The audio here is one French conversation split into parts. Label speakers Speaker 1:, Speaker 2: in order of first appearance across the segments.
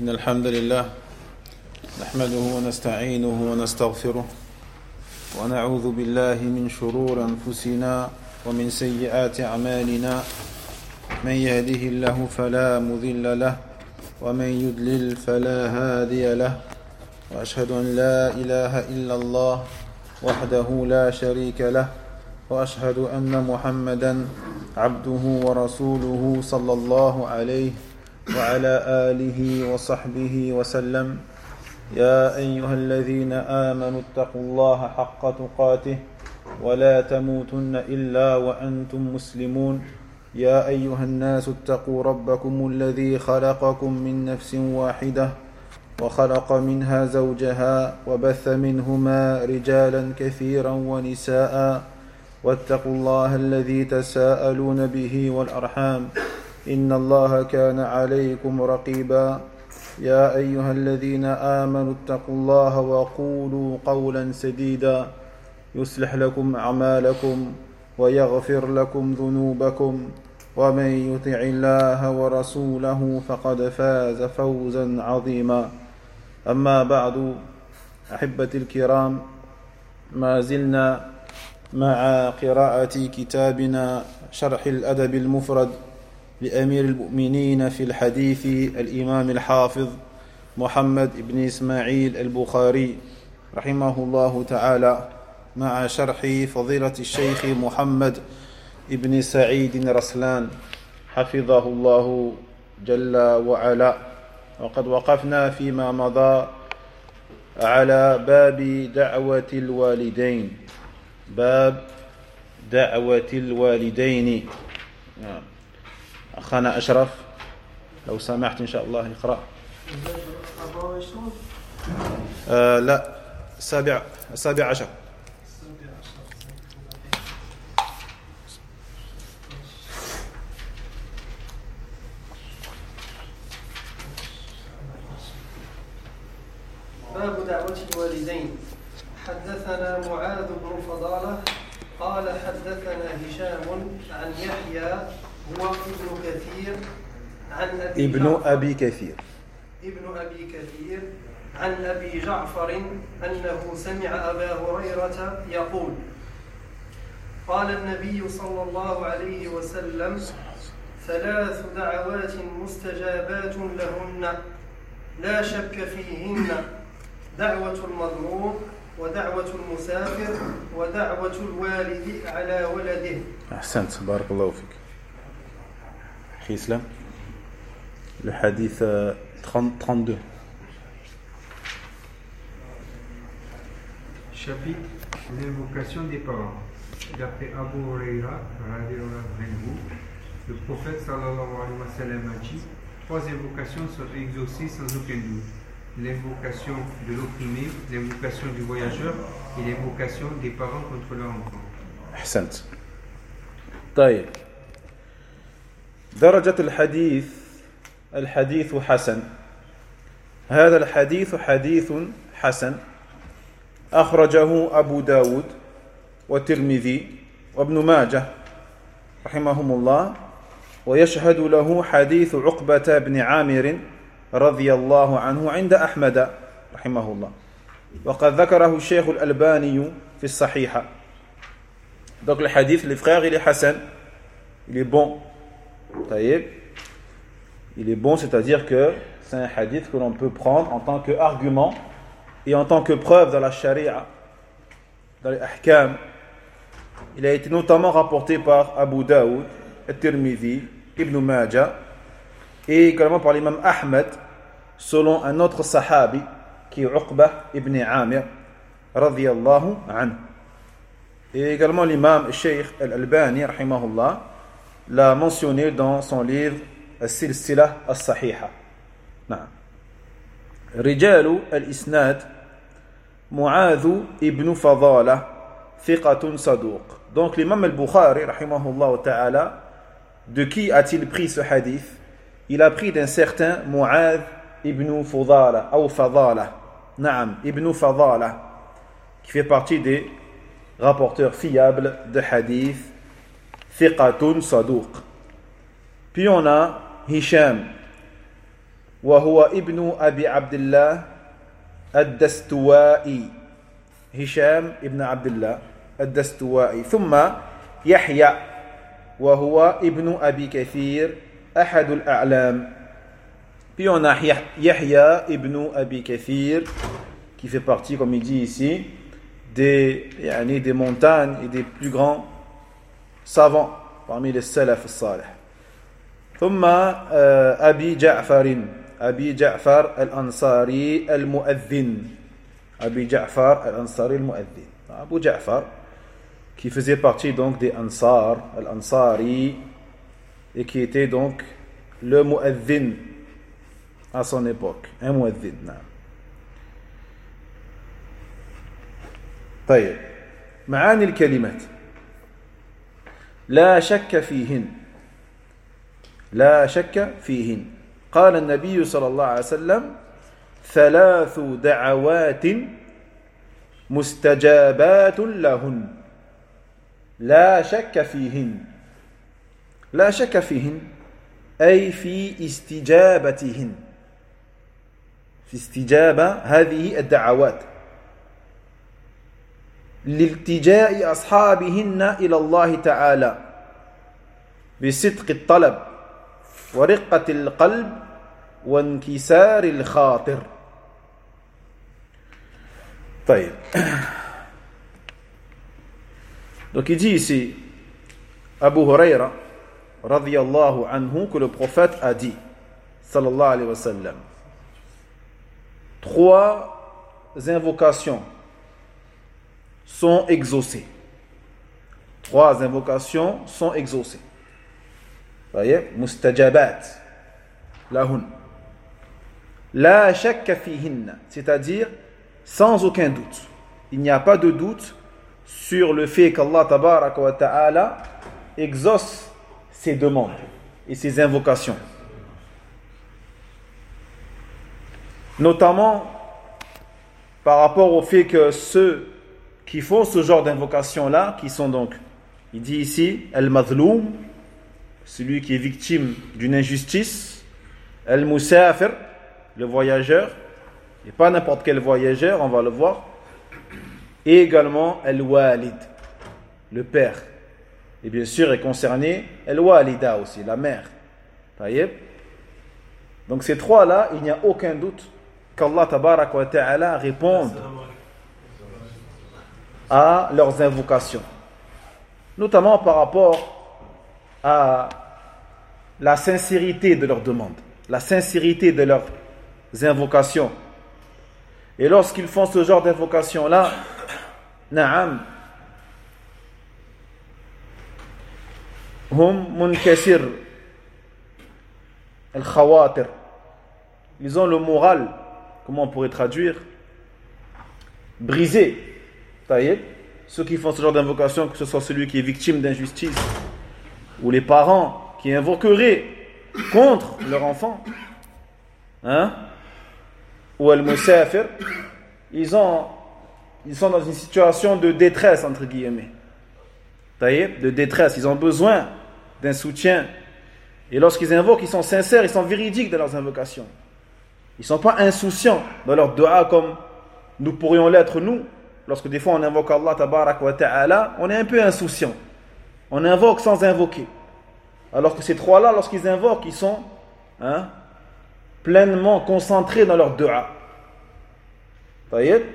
Speaker 1: إن الحمد لله نحمده ونستعينه ونستغفره ونعوذ بالله من شرور أنفسنا ومن سيئات أعمالنا من يهده الله فلا مضل له ومن يضلل فلا هادي له وأشهد أن لا إله إلا الله وحده لا شريك له وأشهد أن محمدا عبده ورسوله صلى الله عليه وعلى آله وصحبه وسلم يا أيها الذين آمنوا اتقوا الله حق تقاته ولا تموتن إلا وأنتم مسلمون يا أيها الناس اتقوا ربكم الذي خلقكم من نفس واحدة وخلق منها زوجها وبث منهما رجالا كثيرا ونساء واتقوا الله الذي تساءلون به والأرحام إن الله كان عليكم رقيبا يا أيها الذين آمنوا اتقوا الله وقولوا قولا سديدا يصلح لكم أعمالكم ويغفر لكم ذنوبكم ومن يطع الله ورسوله فقد فاز فوزا عظيما أما بعد أحبتي الكرام ما زلنا مع قراءة كتابنا شرح الأدب المفرد لأمير المؤمنين في الحديث الإمام الحافظ محمد بن إسماعيل البخاري رحمه الله تعالى مع شرح فضيلة الشيخ محمد بن سعيد رسلان حفظه الله جل وعلا. وقد وقفنا فيما مضى على باب دعوة الوالدين، باب دعوة الوالدين. أخانا أشرف لو سمحت إن شاء الله اقرأ. لا السابع عشر.
Speaker 2: باب دعوة الوالدين. حدثنا معاذ بن فضالة قال حدثنا هشام عن يحيى هو ابن كثير عن
Speaker 1: ابن أبي كثير
Speaker 2: عن أبي جعفر أنه سمع أبا هريرة يقول قال النبي صلى الله عليه وسلم ثلاث دعوات مستجابات لهن لا شك فيهن دعوة المظلوم ودعوة المسافر ودعوة الوالد على ولده.
Speaker 1: أحسنت بارك الله فيك. أخي إسلام الحديث 32.
Speaker 3: Chapitre l'invocation des parents. D'après Abu Huraira, le prophète sallallahu alayhi wa sallam a dit: trois invocations sont exaucées sans aucun doute. L'invocation de l'opprimé, l'invocation du voyageur et l'invocation des parents contre leur enfant.
Speaker 1: أحسنت. طيب درجة الحديث حسن. هذا الحديث حديث حسن أخرجه أبو داود والترمذي وابن ماجه رحمهم الله، ويشهد له حديث عقبة بن عامر رضي الله عنه عند أحمد رحمه الله، وقد ذكره الشيخ الألباني في الصحيحة. Donc le hadith, les frères, il est hasan, il est bon. طيب. Il est bon, c'est-à-dire que c'est un hadith que l'on peut prendre en tant qu'argument et en tant que preuve dans la charia, dans les ahkam. Il a été notamment rapporté par Abu Daoud, At-Tirmidhi, Ibn Majah et également par l'imam Ahmed selon un autre sahabi qui est Uqbah ibn Amir radiyallahu anhu. Et également l'imam Sheikh Al-Albani rahimahullah l'a mentionné dans son livre As-Silsilah As-Sahiha. رجال الإسناد معاذ ابن فضالة ثقة صدوق. Donc l'imam Al-Bukhari rahimahullah ta'ala, de qui a-t-il pris ce hadith? Il a pris d'un certain Mu'adh ibn Fadala ou Fadala, Naam ibn Fadala, qui fait partie des rapporteurs fiables de hadith, Thiqatun Saduq. Puis on a Hisham وهو ابن أبي عبد الله الدستوائي هشام ابن عبد الله الدستوائي ثم يحيى وهو ابن أبي كثير أحد الأعلام. Puis on a Yahya ibn Abi Kathir qui fait partie, comme il dit ici, des montagnes et des plus grands savants parmi les salaf salih. ثم أبي جعفر الأنصاري المؤذن. Abi Ja'far al-Ansari al-Mu'adhin. Abu Ja'far qui faisait partie donc des Ansar, al-Ansari, et qui était donc le Mu'adhin à son époque, un Mu'adhin. طيب معاني الكلمات لا شك فيهن قال النبي صلى الله عليه وسلم 3 دعوات مستجابات لهن لا شك فيهن أي في استجابتهن في استجابة هذه الدعوات لالتجاء أصحابهن إلى الله تعالى بصدق الطلب ورقة القلب وانكسار الخاطر. طيب. Donc il dit ici Abu Huraira radiyallahu anhu que le prophète a dit sallallahu alayhi wa sallam 3 invocations sont exaucées. 3 invocations sont exaucées. Voyez, mustajabat lahun. La shakka fihinna, c'est-à-dire sans aucun doute. Il n'y a pas de doute sur le fait qu'Allah tabaraka wa ta'ala exauce ses demandes et ses invocations. Notamment par rapport au fait que ceux qui font ce genre d'invocation-là, qui sont donc, il dit ici, al-madhloum, celui qui est victime d'une injustice, al-musafir, le voyageur, et pas n'importe quel voyageur, on va le voir, et également al-walid, le père, et bien sûr est concerné al-walida aussi, la mère. Donc ces 3-là, il n'y a aucun doute qu'Allah tabaraka wa ta'ala réponde à leurs invocations, notamment par rapport à la sincérité de leurs demandes, la sincérité de leurs invocations. Et lorsqu'ils font ce genre d'invocation-là, na'am, hum munkasir al-khawatir, ils ont le moral, comment on pourrait traduire, brisé. Ceux qui font ce genre d'invocation, que ce soit celui qui est victime d'injustice ou les parents qui invoqueraient contre leur enfant, ou al-musafir, ils sont dans une situation de détresse, entre guillemets, de détresse, ils ont besoin d'un soutien, et lorsqu'ils invoquent, ils sont sincères, ils sont véridiques dans leurs invocations, ils ne sont pas insouciants dans leur dua comme nous pourrions l'être nous. Lorsque des fois on invoque Allah tabarak wa ta'ala, on est un peu insouciant. On invoque sans invoquer. Alors que ces 3-là, lorsqu'ils invoquent, ils sont pleinement concentrés dans leur dua. Que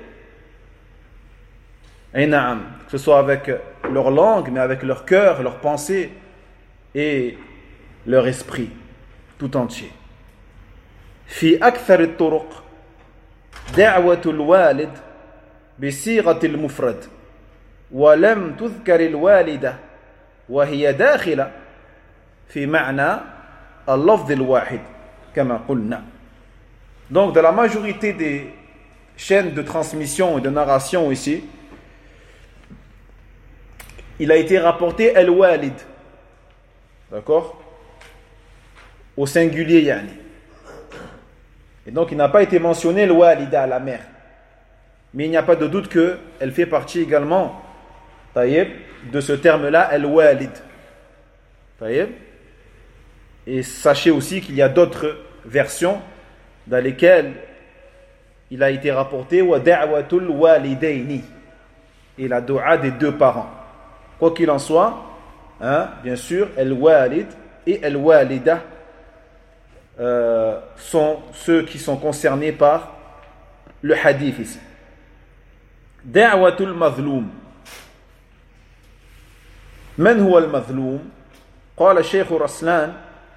Speaker 1: ce soit avec leur langue, mais avec leur cœur, leur pensée et leur esprit tout entier. Fi akthar at-turuq da'watu al-walid بصيغة المفرد ولم تذكر الوالدة وهي داخلة في معنى اللفظ الواحد كما قلنا. Donc dans la majorité des chaînes de transmission et de narration ici, il a été rapporté al-walid, d'accord, au singulier yani. Et donc il n'a pas été mentionné al-walida, la mère. Mais il n'y a pas de doute qu'elle fait partie également de ce terme-là, al-walid. Et sachez aussi qu'il y a d'autres versions dans lesquels il a été rapporté wa da'watul walidaini, et la dua des deux parents. Quoi qu'il en soit, bien sûr, al-walid et al-walida sont ceux qui sont concernés par le hadith ici. Da'watul mazloum. من هو المظلوم؟ قال الشيخ رسلان،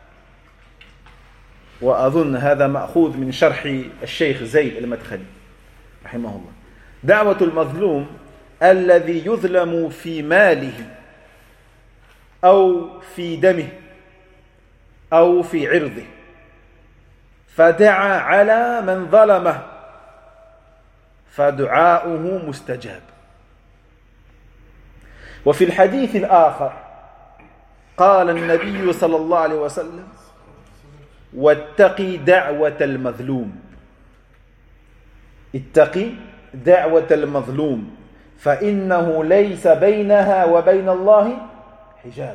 Speaker 1: وأظن هذا مأخوذ من شرح الشيخ زيد المدخلي رحمه الله. دعوة المظلوم الذي يظلم في ماله أو في دمه أو في عرضه فدعا على من ظلمه فدعاؤه مستجاب. وفي الحديث الآخر قال النبي صلى الله عليه وسلم واتقي دعوة المظلوم، اتقي دعوة المظلوم فإنه ليس بينها وبين الله حجاب،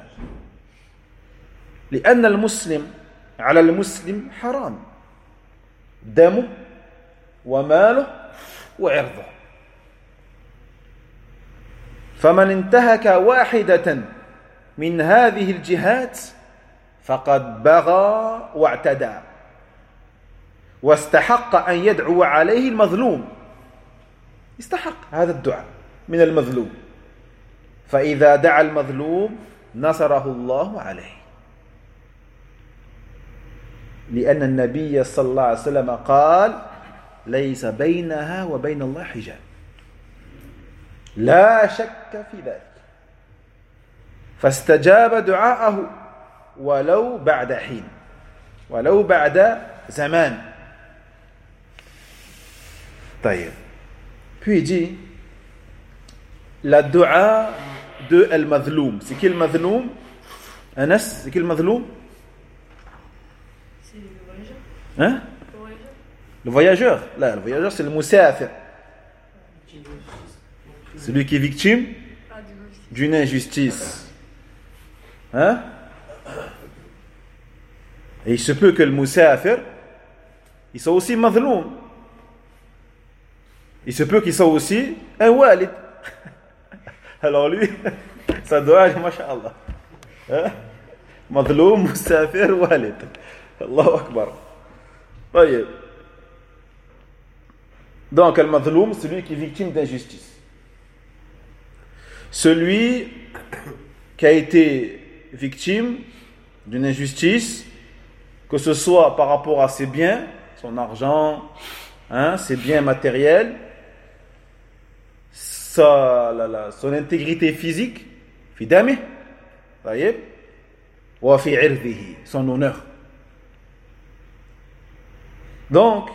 Speaker 1: لأن المسلم على المسلم حرام دمه وماله وعرضه، فمن انتهك واحدة من هذه الجهات فقد بغى واعتدى واستحق أن يدعو عليه المظلوم، استحق هذا الدعاء من المظلوم، فإذا دعا المظلوم نصره الله عليه، لأن النبي صلى الله عليه وسلم قال ليس بينها وبين الله حجاب، لا شك في ذلك، فاستجاب دعاءه ولو بعد حين، ولو بعد زمان. طيب. Puis il dit la dua de al-mazloum. C'est qui le mazloum? Anas, c'est qui le mazloum?
Speaker 4: C'est le voyageur.
Speaker 1: Hein? Le voyageur. Là, le voyageur, c'est le musafir. Celui qui est victime d'une injustice. Hein? Et il se peut que le musafir, il soit aussi mazloum. Il se peut qu'il soit aussi un walid. Alors lui, ça doit aller, masha'Allah. Hein? Mazloum, musafir, walid. Allahu Akbar. Voyez. Donc, le mazloum, celui qui est victime d'injustice. Celui qui a été victime d'une injustice, que ce soit par rapport à ses biens, son argent, ses biens matériels, son intégrité physique, fi dami, wa fi irdihi, son honneur. Donc,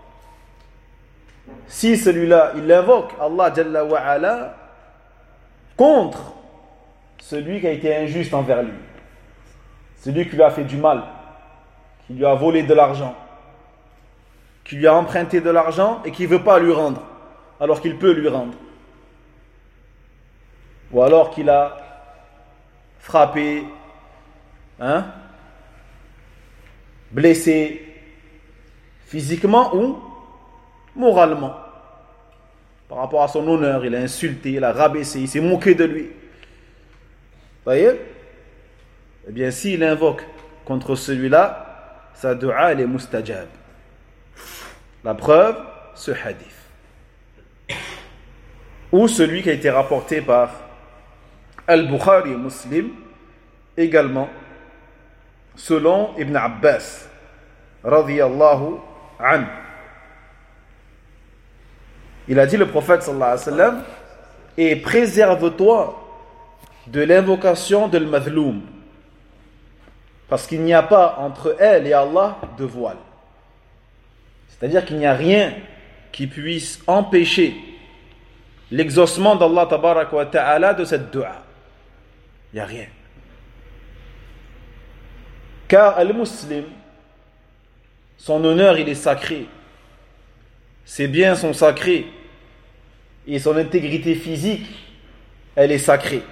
Speaker 1: si celui-là, il invoque Allah Jalla wa Ala contre celui qui a été injuste envers lui, celui qui lui a fait du mal, qui lui a volé de l'argent, qui lui a emprunté de l'argent et qui ne veut pas lui rendre, alors qu'il peut lui rendre, ou alors qu'il a frappé, blessé physiquement ou moralement, par rapport à son honneur, il a insulté, il a rabaissé, il s'est moqué de lui. Vous voyez? Eh bien, s'il invoque contre celui-là, sa dua, elle est mustajab. La preuve, ce hadith. Ou celui qui a été rapporté par Al-Bukhari et Muslim, également, selon Ibn Abbas, radiyallahu anhu. Il a dit, le prophète sallallahu alayhi wa sallam, et préserve-toi de l'invocation de l'madhloum, parce qu'il n'y a pas entre elle et Allah de voile. C'est-à-dire qu'il n'y a rien qui puisse empêcher l'exaucement d'Allah tabaraka wa ta'ala de cette dua. Il n'y a rien. Car al-muslim, son honneur il est sacré, ses biens sont sacrés et son intégrité physique elle est sacrée.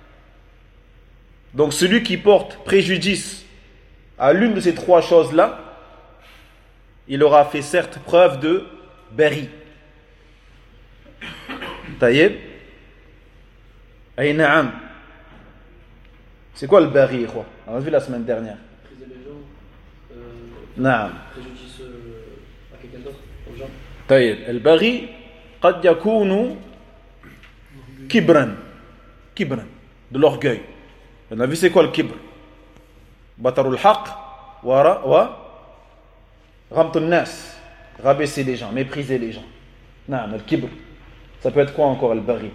Speaker 1: Donc celui qui porte préjudice à l'une de ces trois choses-là, il aura fait certes preuve de bari. Taïeb. Aïe na'am. C'est quoi le bari, quoi? On a vu la semaine dernière.
Speaker 4: Briser les gens,
Speaker 1: Na'am.
Speaker 4: préjudice à quelqu'un d'autre, aux gens.
Speaker 1: طيب البغي قد يكون كبرا de l'orgueil. On a vu c'est quoi le kibr? بطر الحق و غمط الناس, rabaisser les gens, mépriser les gens. نعم le kibr. Ça peut être quoi encore le baghi?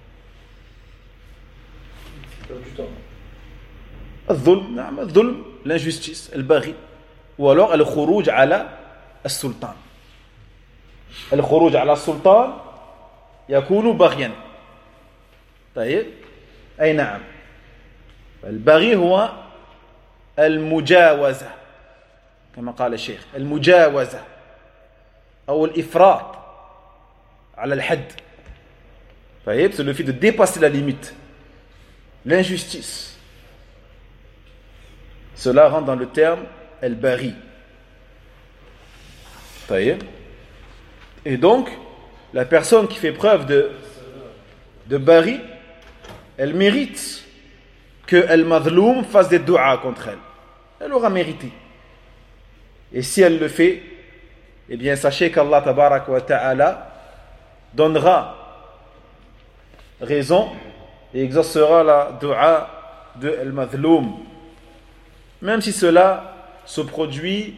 Speaker 4: Perdre du temps.
Speaker 1: الظلم, نعم الظلم, l'injustice, البغي. Ou alors الخروج على السلطان. الخروج على السلطان يكون بغيا. طيب أي نعم. البغي هو المجاوزة كما قال الشيخ, المجاوزة أو الإفراط على الحد. طيب c'est le fait de dépasser la limite, l'injustice. Cela rentre dans le terme el-baghi. طيب. Et donc, la personne qui fait preuve de bari, elle mérite que el-madhloum fasse des du'a contre elle. Elle aura mérité. Et si elle le fait, eh bien, sachez qu'Allah tabarak wa ta'ala donnera raison et exaucera la du'a de el-madhloum. Même si cela se produit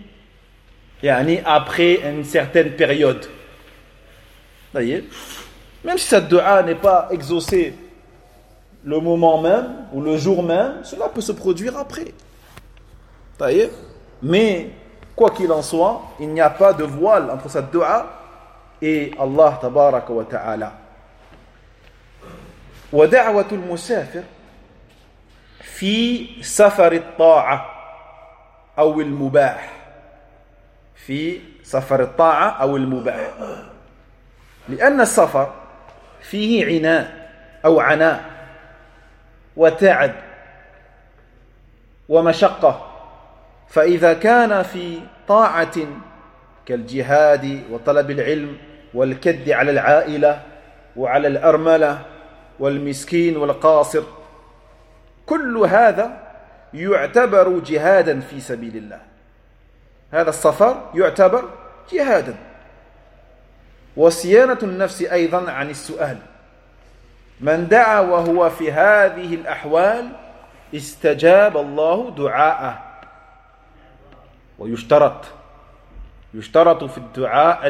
Speaker 1: après une certaine période. Même si cette dua n'est pas exaucée le moment même ou le jour même, cela peut se produire après. Mais quoi qu'il en soit, il n'y a pas de voile entre cette dua et Allah tabaraka wa ta'ala. ودعوة المسافر في سفر الطاعة أو المباح في سفر الطاعة أو المباح لأن السفر فيه عناء أو عناء وتعب ومشقة فإذا كان في طاعة كالجهاد وطلب العلم والكد على العائلة وعلى الأرملة والمسكين والقاصر كل هذا يعتبر جهادا في سبيل الله. هذا السفر يعتبر جهادا وصيانة النفس أيضا عن السؤال. من دعا وهو في هذه الأحوال استجاب الله دعاءه. ويشترط في الدعاء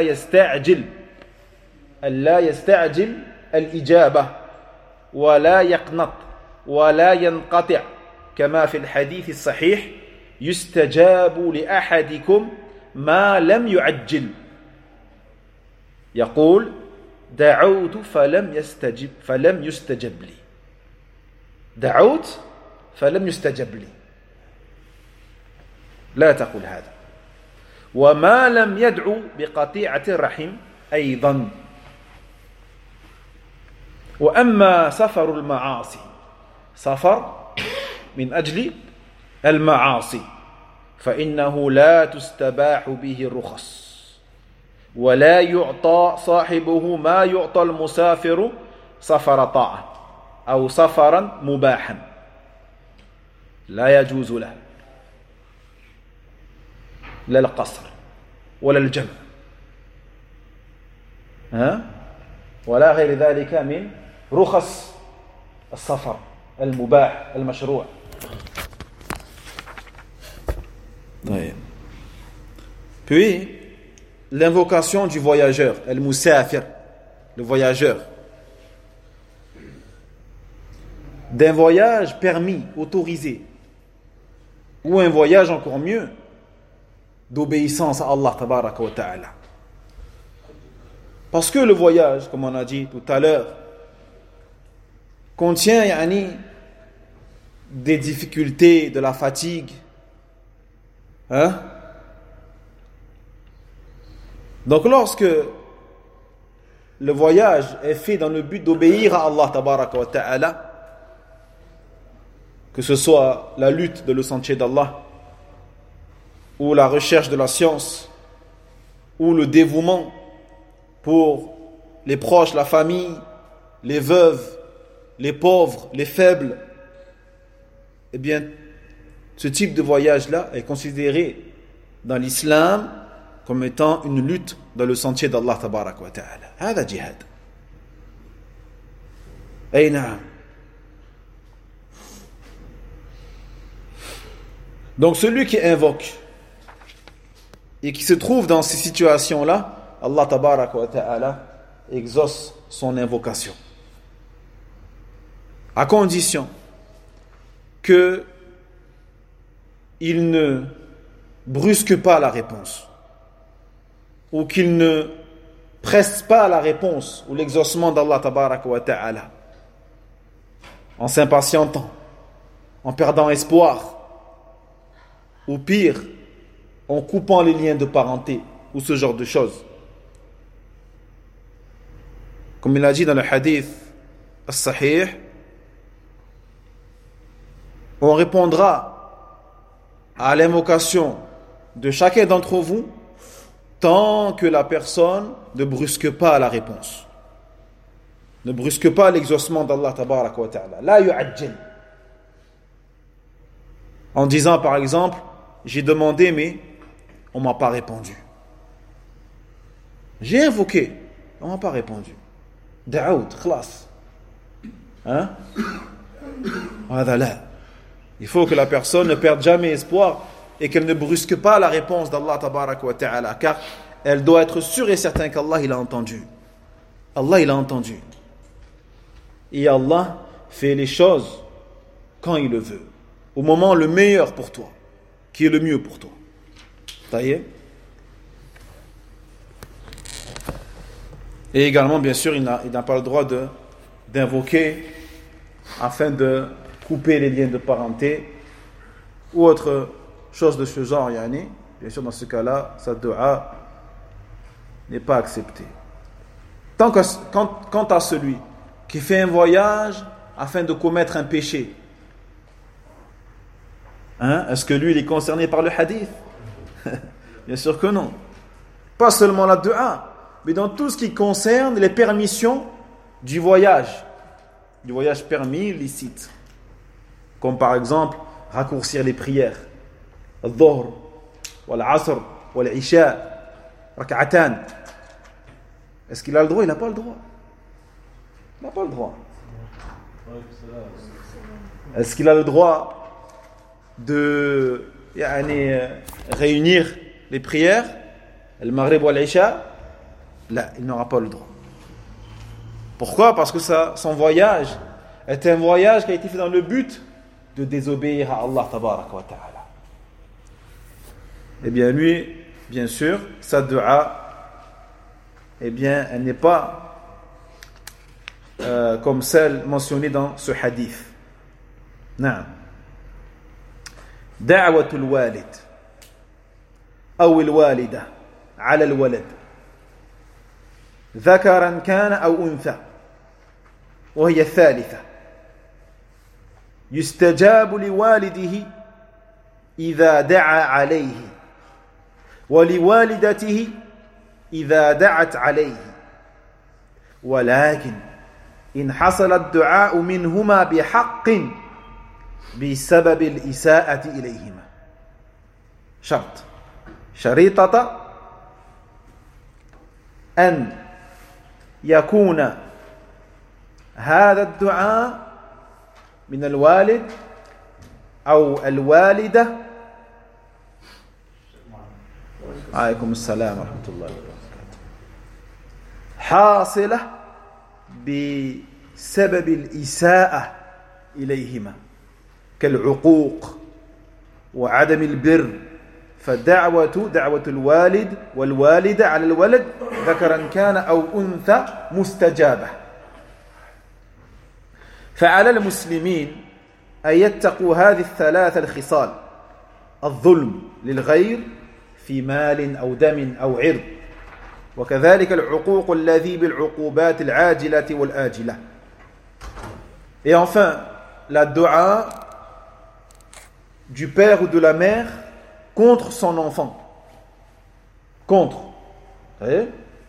Speaker 1: ألا يستعجل الإجابة ولا يقنط ولا ينقطع كما في الحديث الصحيح يستجاب لأحدكم ما لم يعجل. يقول دعوت فلم يستجب لي. دعوت فلم يستجب لي. لا تقول هذا. وما لم يدعو بقطيعة الرحم أيضا. وأما سفر المعاصي سفر من أجل المعاصي فإنه لا تستباح به الرخص ولا يعطى صاحبه ما يعطى المسافر سفر طاعة أو سفرا مباحا لا يجوز له لا القصر ولا الجمع ولا غير ذلك من رخص السفر المباح المشروع. Puis l'invocation du voyageur, al-musafir, le voyageur, d'un voyage permis, autorisé, ou un voyage encore mieux d'obéissance à Allah tabaraka wa ta'ala. Parce que le voyage, comme on a dit tout à l'heure, contient des difficultés, de la fatigue. Donc lorsque le voyage est fait dans le but d'obéir à Allah tabaraka wa ta'ala, que ce soit la lutte de le sentier d'Allah ou la recherche de la science ou le dévouement pour les proches, la famille, les veuves, les pauvres, les faibles, eh bien, ce type de voyage-là est considéré dans l'islam comme étant une lutte dans le sentier d'Allah tabarak wa ta'ala. هذا jihad. أي نعم. Donc celui qui invoque et qui se trouve dans ces situations-là, Allah tabarak wa ta'ala exauce son invocation. À condition que il ne brusque pas la réponse, ou qu'il ne presse pas la réponse ou l'exaucement d'Allah tabaraka wa ta'ala en s'impatientant, en perdant espoir, ou pire, en coupant les liens de parenté, ou ce genre de choses. Comme il a dit dans le hadith as-sahih, on répondra à l'invocation de chacun d'entre vous tant que la personne ne brusque pas la réponse, ne brusque pas l'exaucement d'Allah tabaraka wa ta'ala. La yu'ajjal. En disant par exemple, j'ai demandé mais on m'a pas répondu. J'ai invoqué, on m'a pas répondu. Da'oud, khlas. Hein? Il faut que la personne ne perde jamais espoir et qu'elle ne brusque pas la réponse d'Allah tabaraka wa ta'ala, car elle doit être sûre et certaine qu'Allah il a entendu. Allah il a entendu. Et Allah fait les choses quand il le veut, au moment le meilleur pour toi, qui est le mieux pour toi. Taïe. Et également, bien sûr, il n'a pas le droit d'invoquer afin de couper les liens de parenté ou autre chose de ce genre, yani. Bien sûr, dans ce cas-là, sa dua n'est pas acceptée. Quant à celui qui fait un voyage afin de commettre un péché, est-ce que lui, il est concerné par le hadith? Bien sûr que non. Pas seulement la dua, mais dans tout ce qui concerne les permissions du voyage permis, licite. Comme par exemple, raccourcir les prières. Al-Dhuhr, wal-Asr, wal-Isha, rak'atan. Est-ce qu'il a le droit? Il n'a pas le droit. Il n'a pas le droit. Est-ce qu'il a le droit de réunir les prières, le Maghrib ou l'Isha? Là, il n'aura pas le droit. Pourquoi? Parce que son voyage est un voyage qui a été fait dans le but de désobéir à Allah tabaraka wa ta'ala. Eh bien lui, bien sûr, sa dua, eh bien, elle n'est pas comme celle mentionnée dans ce hadith. نعم. دعوة الوالد أو الوالدة على الولد ذكرا كان أو أنثى وهي الثالثة يستجاب لوالده إذا دعا عليه ولوالدته إذا دعت عليه ولكن إن حصل الدعاء منهما بحق بسبب الإساءة إليهما شريطة أن يكون هذا الدعاء من الوالد أو الوالدة. عليكم السلام ورحمة الله وبركاته. حاصلة بسبب الإساءة إليهما كالعقوق وعدم البر، دعوة الوالد والوالدة على الولد ذكرا كان أو أنثى مستجابة. فعلى المسلمين أن يتقوا هذه الثلاث الخصال: الظلم للغير في مال أو دم أو عرض، وكذلك العقوق الذي بالعقوبات العاجلة والآجلة. Et enfin, la dua du père ou de la mère contre son enfant, contre Vous voyez?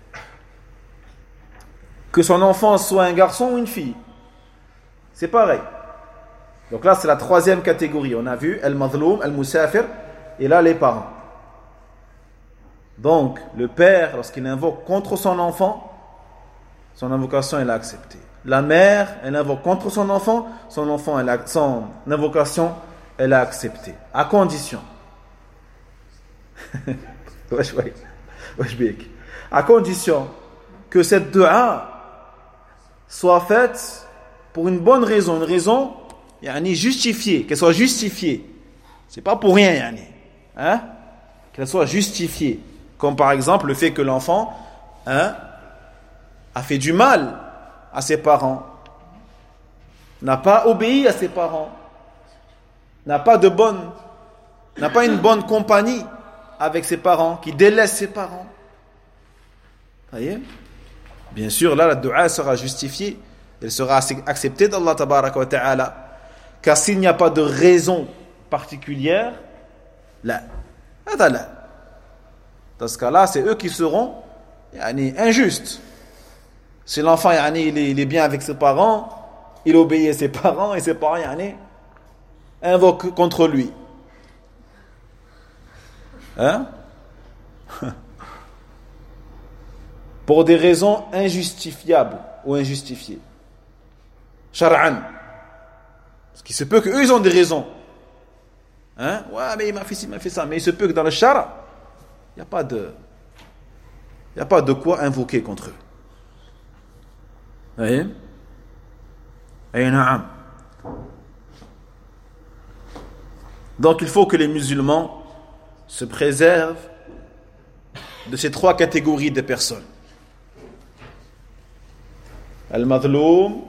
Speaker 1: Que son enfant soit un garçon ou une fille, c'est pareil. Donc là, c'est la troisième catégorie. On a vu al-madhloum, al-musafir, et là, les parents. Donc, le père, lorsqu'il invoque contre son enfant, son invocation, elle est acceptée. La mère, elle invoque contre son enfant, son invocation, elle est acceptée. À condition. À condition que cette dua soit faite pour une bonne raison, une raison justifiée, qu'elle soit justifiée. C'est pas pour rien, qu'elle soit justifiée. Comme par exemple le fait que l'enfant a fait du mal à ses parents, n'a pas obéi à ses parents, n'a pas une bonne compagnie avec ses parents, qui délaisse ses parents. Vous voyez? Bien sûr, là, la dua sera justifiée, elle sera acceptée d'Allah tabaraka wa ta'ala. Car s'il n'y a pas de raison particulière, là. Dans ce cas-là, c'est eux qui seront injustes. Si l'enfant il est bien avec ses parents, il obéit à ses parents, et ses parents invoquent contre lui. Pour des raisons injustifiables ou injustifiées. Shar'an. Parce qu'il se peut qu'eux, ils ont des raisons. Ouais, mais il m'a fait ci, il m'a fait ça. Mais il se peut que dans le shara, il n'y a pas de quoi invoquer contre eux. Vous voyez? Donc il faut que les musulmans se préservent de ces trois catégories de personnes. Al-madhloum,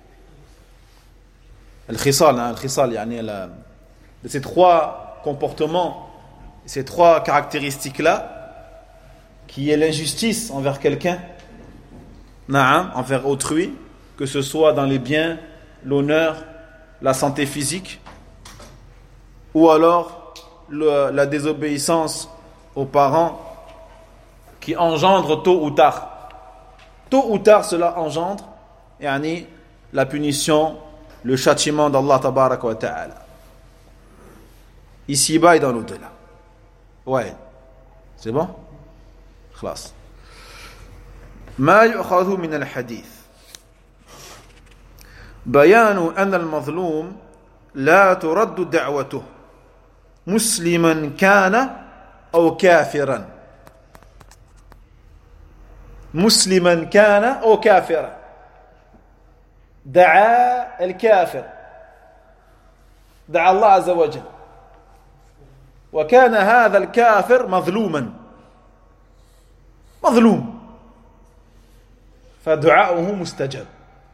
Speaker 1: al-khisal, de ces trois comportements, ces trois caractéristiques-là, qui est l'injustice envers quelqu'un, envers autrui, que ce soit dans les biens, l'honneur, la santé physique, ou alors la désobéissance aux parents qui engendre tôt ou tard. Tôt ou tard, cela engendre la punition, le châtiment d'Allah tabaraka wa ta'ala. Ici-bas et dans l'au-delà. Ouais. C'est bon? Khlas. ما يؤخذ من الحديث بيان أن المظلوم لا ترد دعوته مسلما كان أو كافرا مسلما كان أو كافرا دعا الكافر دعا الله عز وجل وكان هذا الكافر مظلوما مظلوم فدعاؤه مستجاب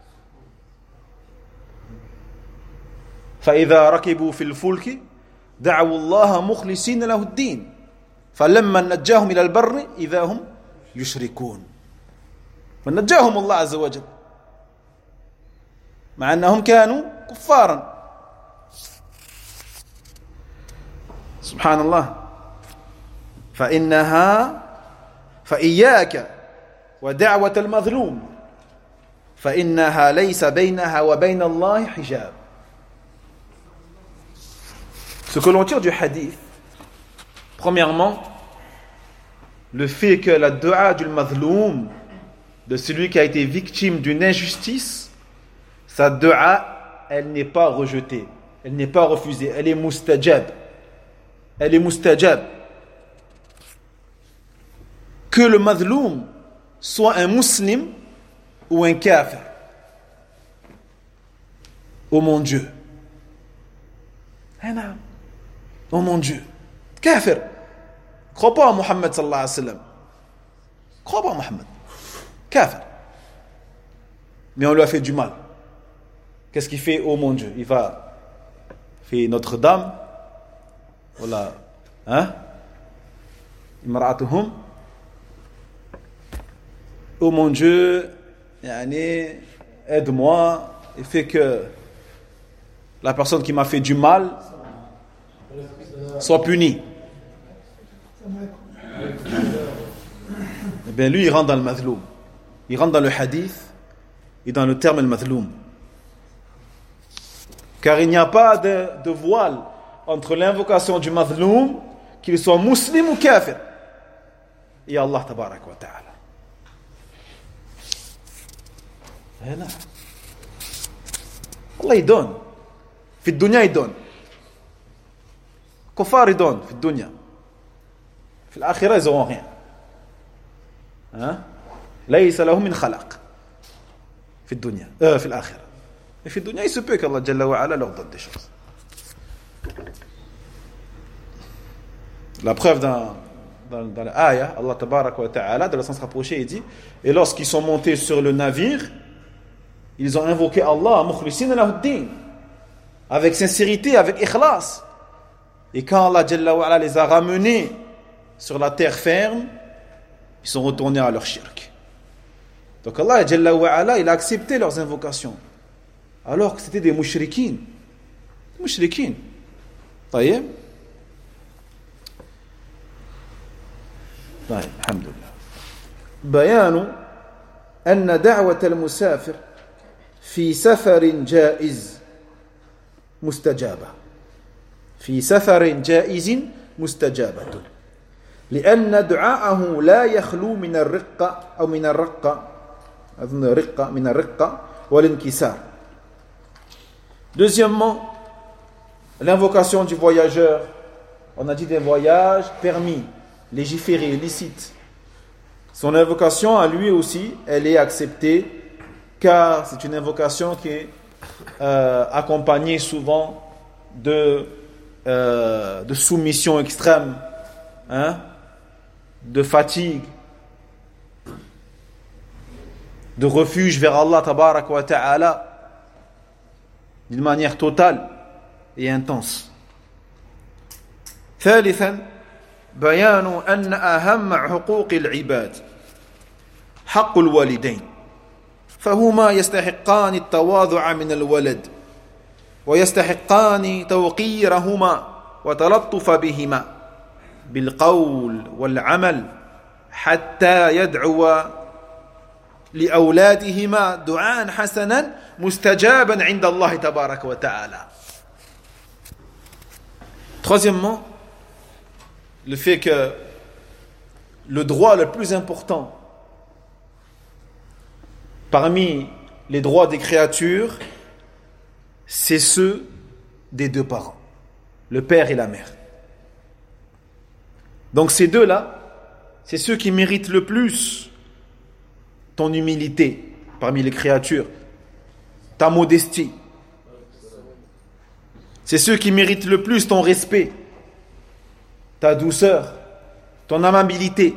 Speaker 1: فإذا ركبوا في الفلك دعوا الله مخلصين له الدين فلما نجاهم إلى البر إذا هم يشركون فنجاهم الله عز وجل مع أنهم كانوا كفارا سبحان الله فإياك ودعوة المظلوم فإنها ليس بينها وبين الله حجاب. Ce que l'on tire du hadith, premièrement, le fait que la dua du mazloum, de celui qui a été victime d'une injustice, sa dua, elle n'est pas rejetée, elle n'est pas refusée, elle est mustajab. Elle est mustajab. Que le mazloum soit un musulman ou un kafir. Oh mon Dieu. Oh mon Dieu. Kafir. Crois pas à Muhammad sallallahu alayhi wa sallam. Crois pas à Muhammad. Kafir. Mais on lui a fait du mal. Qu'est-ce qu'il fait? Oh mon Dieu. Il va faire Notre-Dame. Voilà. Imra'atuhum. Oh mon Dieu, aide-moi, et fait que la personne qui m'a fait du mal soit punie. bien lui il rentre dans le madhloum. Il rentre dans le hadith et dans le terme al-madhloum. Car il n'y a pas de voile entre l'invocation du madhloum, qu'il soit musulman ou kafir, et Allah tabarak wa ta'ala. Allah il donne. Fi dunya il donne. Kufar il donne. Fi dunya. Fi l'akhirah ils n'auront rien. Laysa lahum min khalaq. Fi dunya. Fi l'akhirah. Et fi dunya il se peut qu'Allah Jalla wa Ala leur donne des choses. La preuve dans l'ayah, Allah tabarak wa ta'ala, dans le sens rapproché, il dit, et lorsqu'ils sont montés sur le navire, ils ont invoqué Allah, mukhlisina lahuddin, avec sincérité, avec ikhlas. Et quand Allah Jalla wa Ala les a ramenés sur la terre ferme, ils sont retournés à leur shirk. Donc Allah Jalla wa Ala, il a accepté leurs invocations, alors que c'était des mushrikines. Mushrikines. Taïeb. طيب الحمد لله. بيان أن دعوة المسافر في سفر جائز مستجابة. في سفر جائز مستجابة. لأن دعاءه لا يخلو من الرقة أو من الرقة أظن رقة من الرقة والانكسار. Deuxièmement, l'invocation du voyageur. On a dit des voyages permis, légiféré, licite. Son invocation à lui aussi, elle est acceptée, car c'est une invocation qui est accompagnée souvent de soumission extrême, de fatigue, de refuge vers Allah tabarak wa ta'ala, d'une manière totale et intense. ثالثا بيان أن أهم حقوق العباد حق الوالدين فهما يستحقان التواضع من الولد ويستحقان توقيرهما وتلطف بهما بالقول والعمل حتى يدعو لأولادهما دعاء حسنا مستجابا عند الله تبارك وتعالى. Troisièmement, le fait que le droit le plus important parmi les droits des créatures, c'est ceux des deux parents, le père et la mère. Donc ces deux-là, c'est ceux qui méritent le plus ton humilité parmi les créatures, ta modestie. C'est ceux qui méritent le plus ton respect, ta douceur, ton amabilité,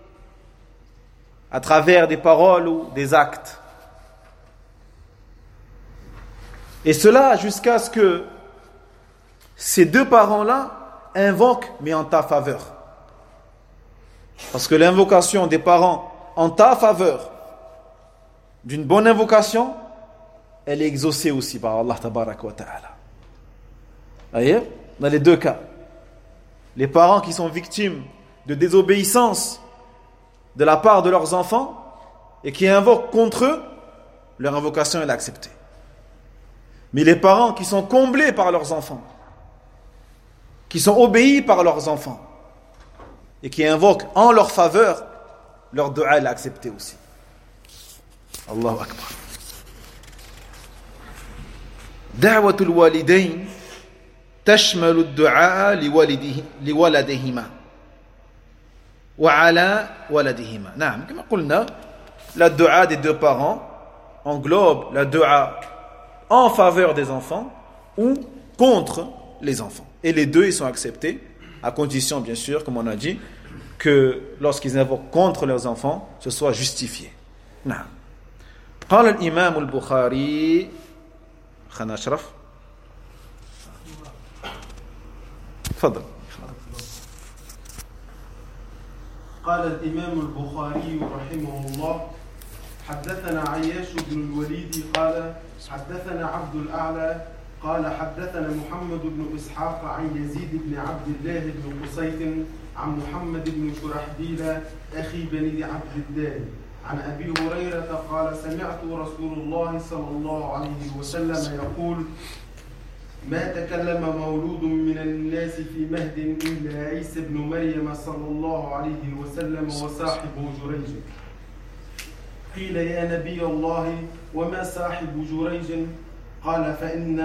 Speaker 1: à travers des paroles ou des actes. Et cela jusqu'à ce que ces deux parents-là invoquent, mais en ta faveur. Parce que l'invocation des parents en ta faveur, d'une bonne invocation, elle est exaucée aussi par Allah tabarak wa ta'ala. Voyez, dans les deux cas, les parents qui sont victimes de désobéissance de la part de leurs enfants et qui invoquent contre eux, leur invocation est acceptée. Mais les parents qui sont comblés par leurs enfants, qui sont obéis par leurs enfants et qui invoquent en leur faveur, leur dua est accepté aussi. Allahu Akbar. Da'watul walidayn تشمل الدعاء لولدهما وعلى ولدهما. نعم كما قلنا, la dua des deux parents englobe la dua en faveur des enfants ou contre les enfants. Et les deux, ils sont acceptés, à condition, bien sûr, comme on a dit, que lorsqu'ils invoquent contre leurs enfants, ce soit justifié. نعم. قال الإمام البخاري خلنا أشرف تفضل.
Speaker 5: قال الإمام البخاري رحمه الله حدثنا عياش بن الوليد قال حدثنا عبد الأعلى قال حدثنا محمد بن إسحاق عن يزيد بن عبد الله بن قصيت عن محمد بن شرحبيل أخي بني عبد الله عن أبي هريرة قال سمعت رسول الله صلى الله عليه وسلم يقول ما تكلم مولود من الناس في مهد إلا عيسى بن مريم صلى الله عليه وسلم وصاحبه جريج. قيل يا نبي الله وما صاحب جريج؟ قال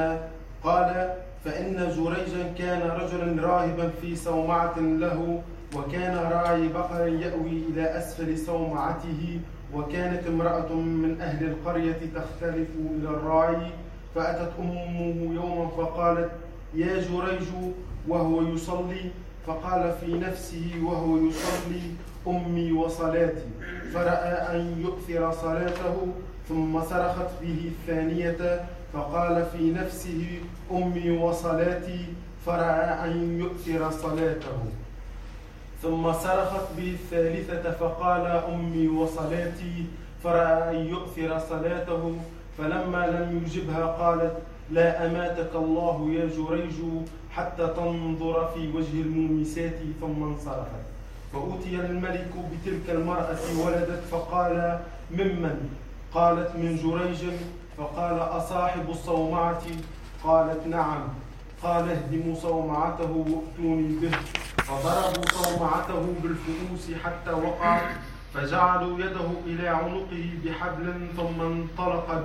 Speaker 5: فإن جريجا كان رجلا راهبا في صومعة له، وكان راعي بقر يأوي إلى أسفل صومعته، وكانت امرأة من أهل القرية تختلف إلى الراعي، فأتت أمه يوما فقالت يا جريج وهو يصلي، فقال في نفسه وهو يصلي أمي وصلاتي، فرأى أن يؤثر صلاته، ثم صرخت به الثانية فقال في نفسه أمي وصلاتي، فرأى أن يؤثر صلاته، ثم صرخت به الثالثة فقال أمي وصلاتي، فرأى أن يؤثر صلاته، فلما لم يجبها قالت لا أماتك الله يا جريج حتى تنظر في وجه المومسات، ثم انصرفت. فأتي الملك بتلك المرأة ولدت، فقال ممن؟ قالت من جريج. فقال أصاحب الصومعة؟ قالت نعم. قال اهدموا صومعته وأتوني به. فضربوا صومعته بالفؤوس حتى وقع، فجعلوا يده إلى عنقه بحبل، ثم انطلق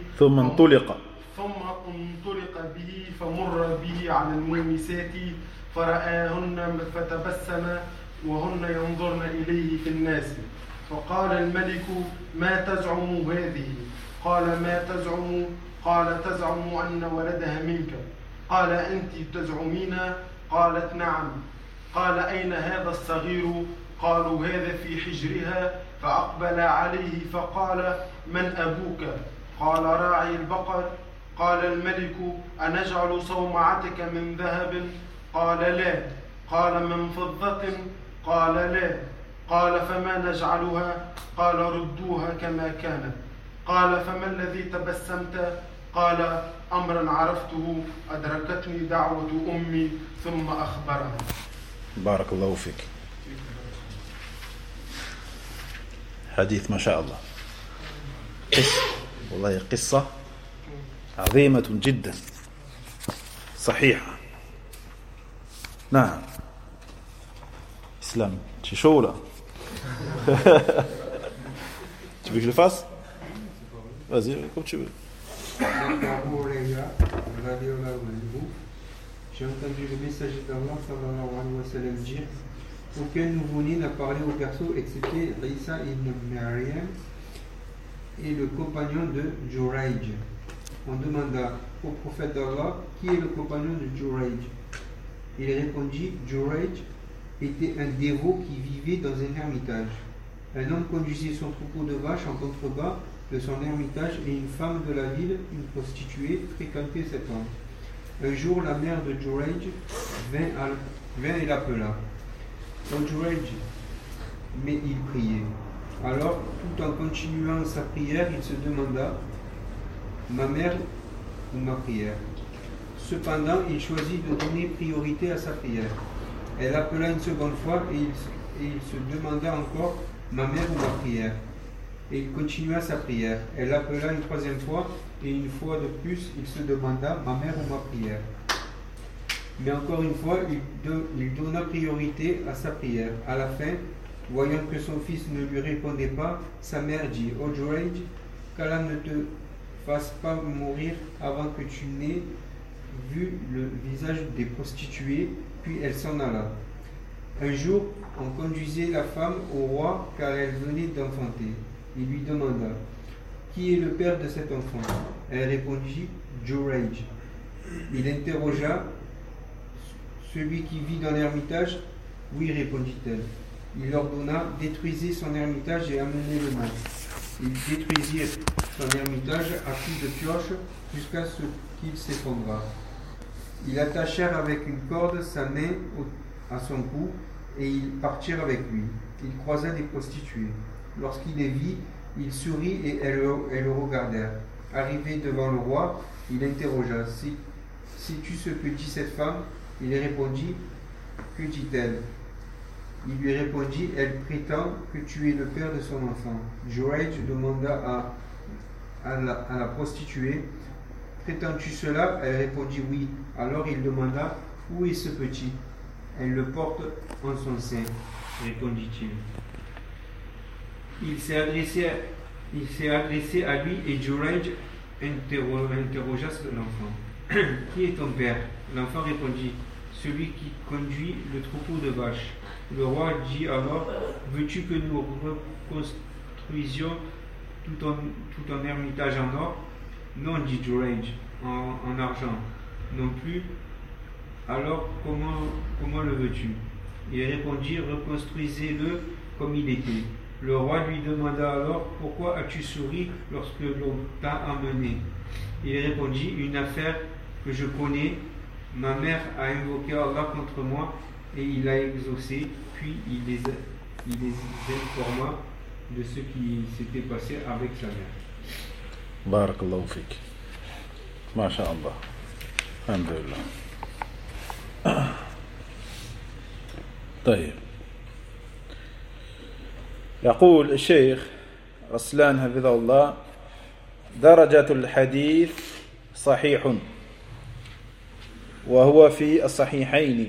Speaker 5: به فمر به على المومسات فرآهن فتبسم وهن ينظرن إليه في الناس. فقال الملك ما تزعم هذه؟ قال ما تزعم؟ قال تزعم أن ولدها منك. قال أنت تزعمين؟ قالت نعم. قال أين هذا الصغير؟ قالوا هذا في حجرها. فأقبل عليه فقال من أبوك؟ قال راعي البقر. قال الملك أنجعل صومعتك من ذهب؟ قال لا. قال من فضة؟ قال لا. قال فما نجعلها؟ قال ردوها كما كانت. قال فما الذي تبسمت؟ قال أمرا عرفته، أدركتني دعوة أمي ثم أخبرها.
Speaker 1: بارك الله فيك. حديث ما شاء الله، والله قصة عظيمة جدا صحيحة. نعم إسلام tu es chaud là. Tu veux que je le fasse? Vas-y, comme tu veux.
Speaker 3: J'ai entendu le messager d'Allah sallallahu alayhi wa sallam dire aucun nouveau-né n'a parlé au berceau excepté Isa ibn Maryam et le compagnon de Jurayj. On demanda au prophète d'Allah qui est le compagnon de Jurayj. Il répondit Jurayj était un dévot qui vivait dans un ermitage. Un homme conduisait son troupeau de vaches en contrebas de son ermitage et une femme de la ville, une prostituée, fréquentait cet homme. Un jour, la mère de Jurayj vint et l'appela. Oh Jurayj, mais il priait. Alors, tout en continuant sa prière, il se demanda ma mère ou ma prière. Cependant, il choisit de donner priorité à sa prière. Elle appela une seconde fois et il se demanda encore ma mère ou ma prière. Et il continua sa prière. Elle appela une troisième fois et une fois de plus, il se demanda ma mère ou ma prière. Mais encore une fois, il donna priorité à sa prière. À la fin, voyant que son fils ne lui répondait pas, sa mère dit « Oh Jurayj, qu'Allah ne te fasse pas mourir avant que tu n'aies vu le visage des prostituées. » Puis elle s'en alla. Un jour, on conduisait la femme au roi car elle venait d'enfanter. Il lui demanda « Qui est le père de cet enfant ?» Elle répondit « Jurayj ». Il interrogea « Celui qui vit dans l'ermitage ?» « Oui, répondit-elle. Il ordonna « Détruisez son ermitage et amenez-le moi. » Ils détruisirent son ermitage à coups de pioche jusqu'à ce qu'il s'effondra. Ils attachèrent avec une corde sa main à son cou et ils partirent avec lui. Il croisa des prostituées. Lorsqu'il les vit, il sourit et elles le regardèrent. Arrivé devant le roi, il interrogea Sais-tu ce que dit cette femme? Il répondit, que dit-elle? Il lui répondit, elle prétend que tu es le père de son enfant. Jurayj demanda à la prostituée, prétends-tu cela? Elle répondit oui. Alors il demanda, où est ce petit? Elle le porte en son sein, répondit-il. Il s'est adressé à lui et Jurayj interrogea l'enfant. Qui est ton père? L'enfant répondit, celui qui conduit le troupeau de vaches. Le roi dit alors, veux-tu que nous reconstruisions tout en ermitage en or? Non, dit Jurayj, en argent. Non plus. Alors comment le veux-tu? Il répondit, reconstruisez-le comme il était. Le roi lui demanda alors, pourquoi as-tu souri lorsque l'on t'a amené? Il répondit, une affaire que je connais. Ma mère a invoqué Allah contre moi et il a exaucé, puis il les informa de ce qui s'était passé avec sa mère.
Speaker 1: Barakallahu fik. MashaAllah. Alhamdulillah. طيب. يقول الشيخ رسلان حفظه الله درجة الحديث صحيح وهو في الصحيحين.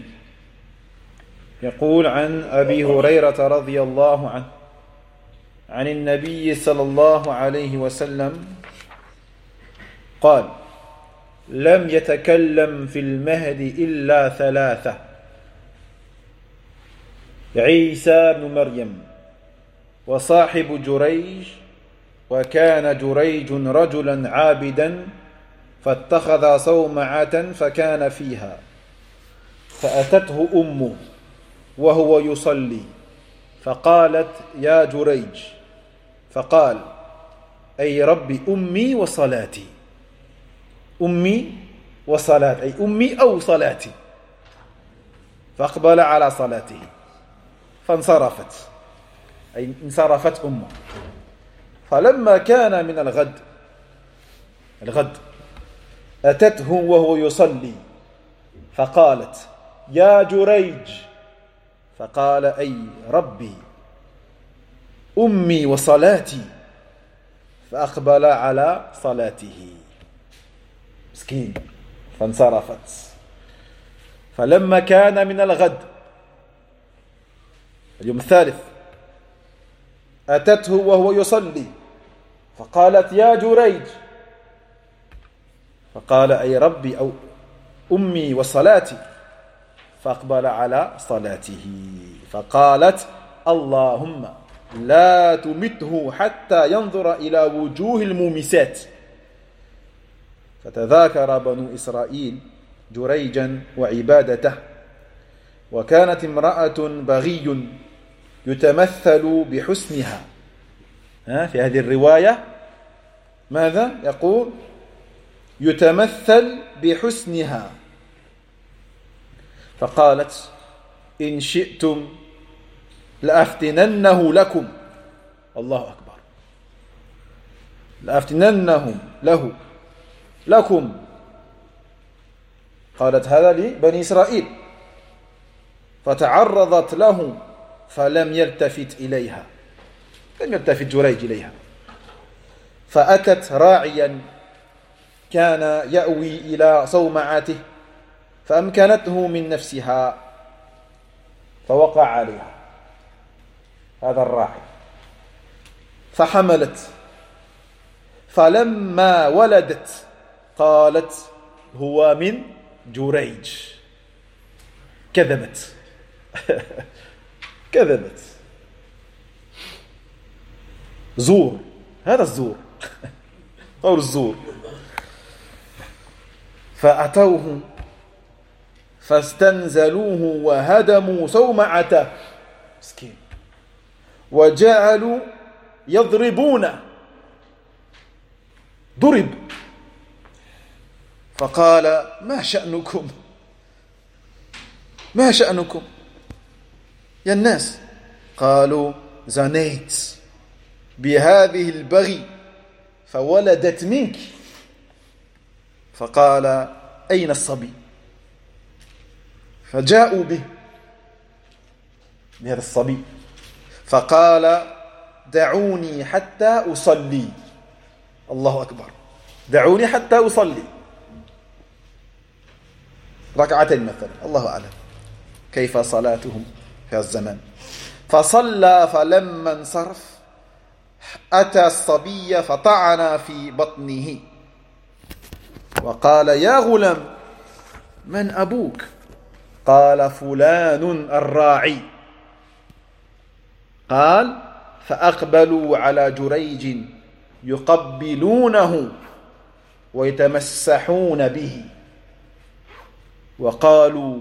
Speaker 1: يقول عن أبي هريرة رضي الله عنه عن النبي صلى الله عليه وسلم قال لم يتكلم في المهد إلا ثلاثة عيسى بن مريم وصاحب جريج وكان جريج رجلا عابدا فاتخذ صومعة فكان فيها فأتته أمه وهو يصلي فقالت يا جريج فقال أي ربي أمي وصلاتي أمي وصلاة أي أمي أو صلاتي فأقبل على صلاته فانصرفت أي انصرفت أمه فلما كان من الغد أتته وهو يصلي فقالت يا جريج فقال أي ربي أمي وصلاتي فأقبل على صلاته مسكين فانصرفت فلما كان من الغد اليوم الثالث أتته وهو يصلي فقالت يا جريج فقال أي ربي أو أمي وصلاتي فأقبل على صلاته فقالت اللهم لا تمته حتى ينظر إلى وجوه المومسات فتذاكر بنو إسرائيل جريجا وعبادته وكانت امرأة بغي يتمثل بحسنها في هذه الرواية ماذا يقول يتمثل بحسنها فقالت إن شئتم لأفتننه لكم الله أكبر لأفتننه لكم قالت هذا لبني إسرائيل فتعرضت له فلم يلتفت إليها لم يلتفت جريج إليها فأتت راعيا كان يأوي إلى صومعته فأمكنته من نفسها فوقع عليها هذا الراعي فحملت فلما ولدت قالت هو من جريج كذبت كذبت زور هذا الزور قول الزور فأتوه فاستنزلوه وهدموا صومعته مسكين وجعلوا يضربونه ضرب فقال ما شأنكم يا الناس قالوا زنيت بهذه البغي فولدت منك فقال أين الصبي؟ فجاءوا به بهذا الصبي فقال دعوني حتى أصلي. الله أكبر. دعوني حتى أصلي ركعتين مثلا، الله أعلم كيف صلاتهم في الزمان. فصلى فلما انصرف أتى الصبي فطعن في بطنه وقال يا غلام من أبوك؟ قال فلان الراعي. قال فأقبلوا على جريج يقبلونه ويتمسحون به وقالوا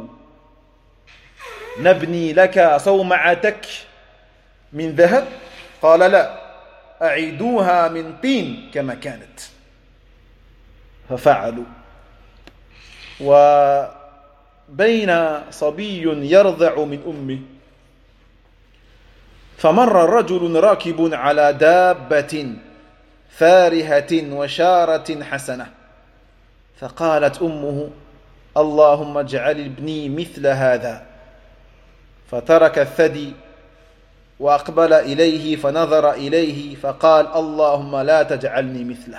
Speaker 1: نبني لك صومعتك من ذهب؟ قال لا، أعيدوها من طين كما كانت. ففعلوا. وبين صبي يرضع من أمه فمر رجل راكب على دابة فارهة وشارة حسنة فقالت أمه اللهم اجعل ابني مثل هذا. فترك الثدي وأقبل إليه فنظر إليه فقال اللهم لا تجعلني مثله،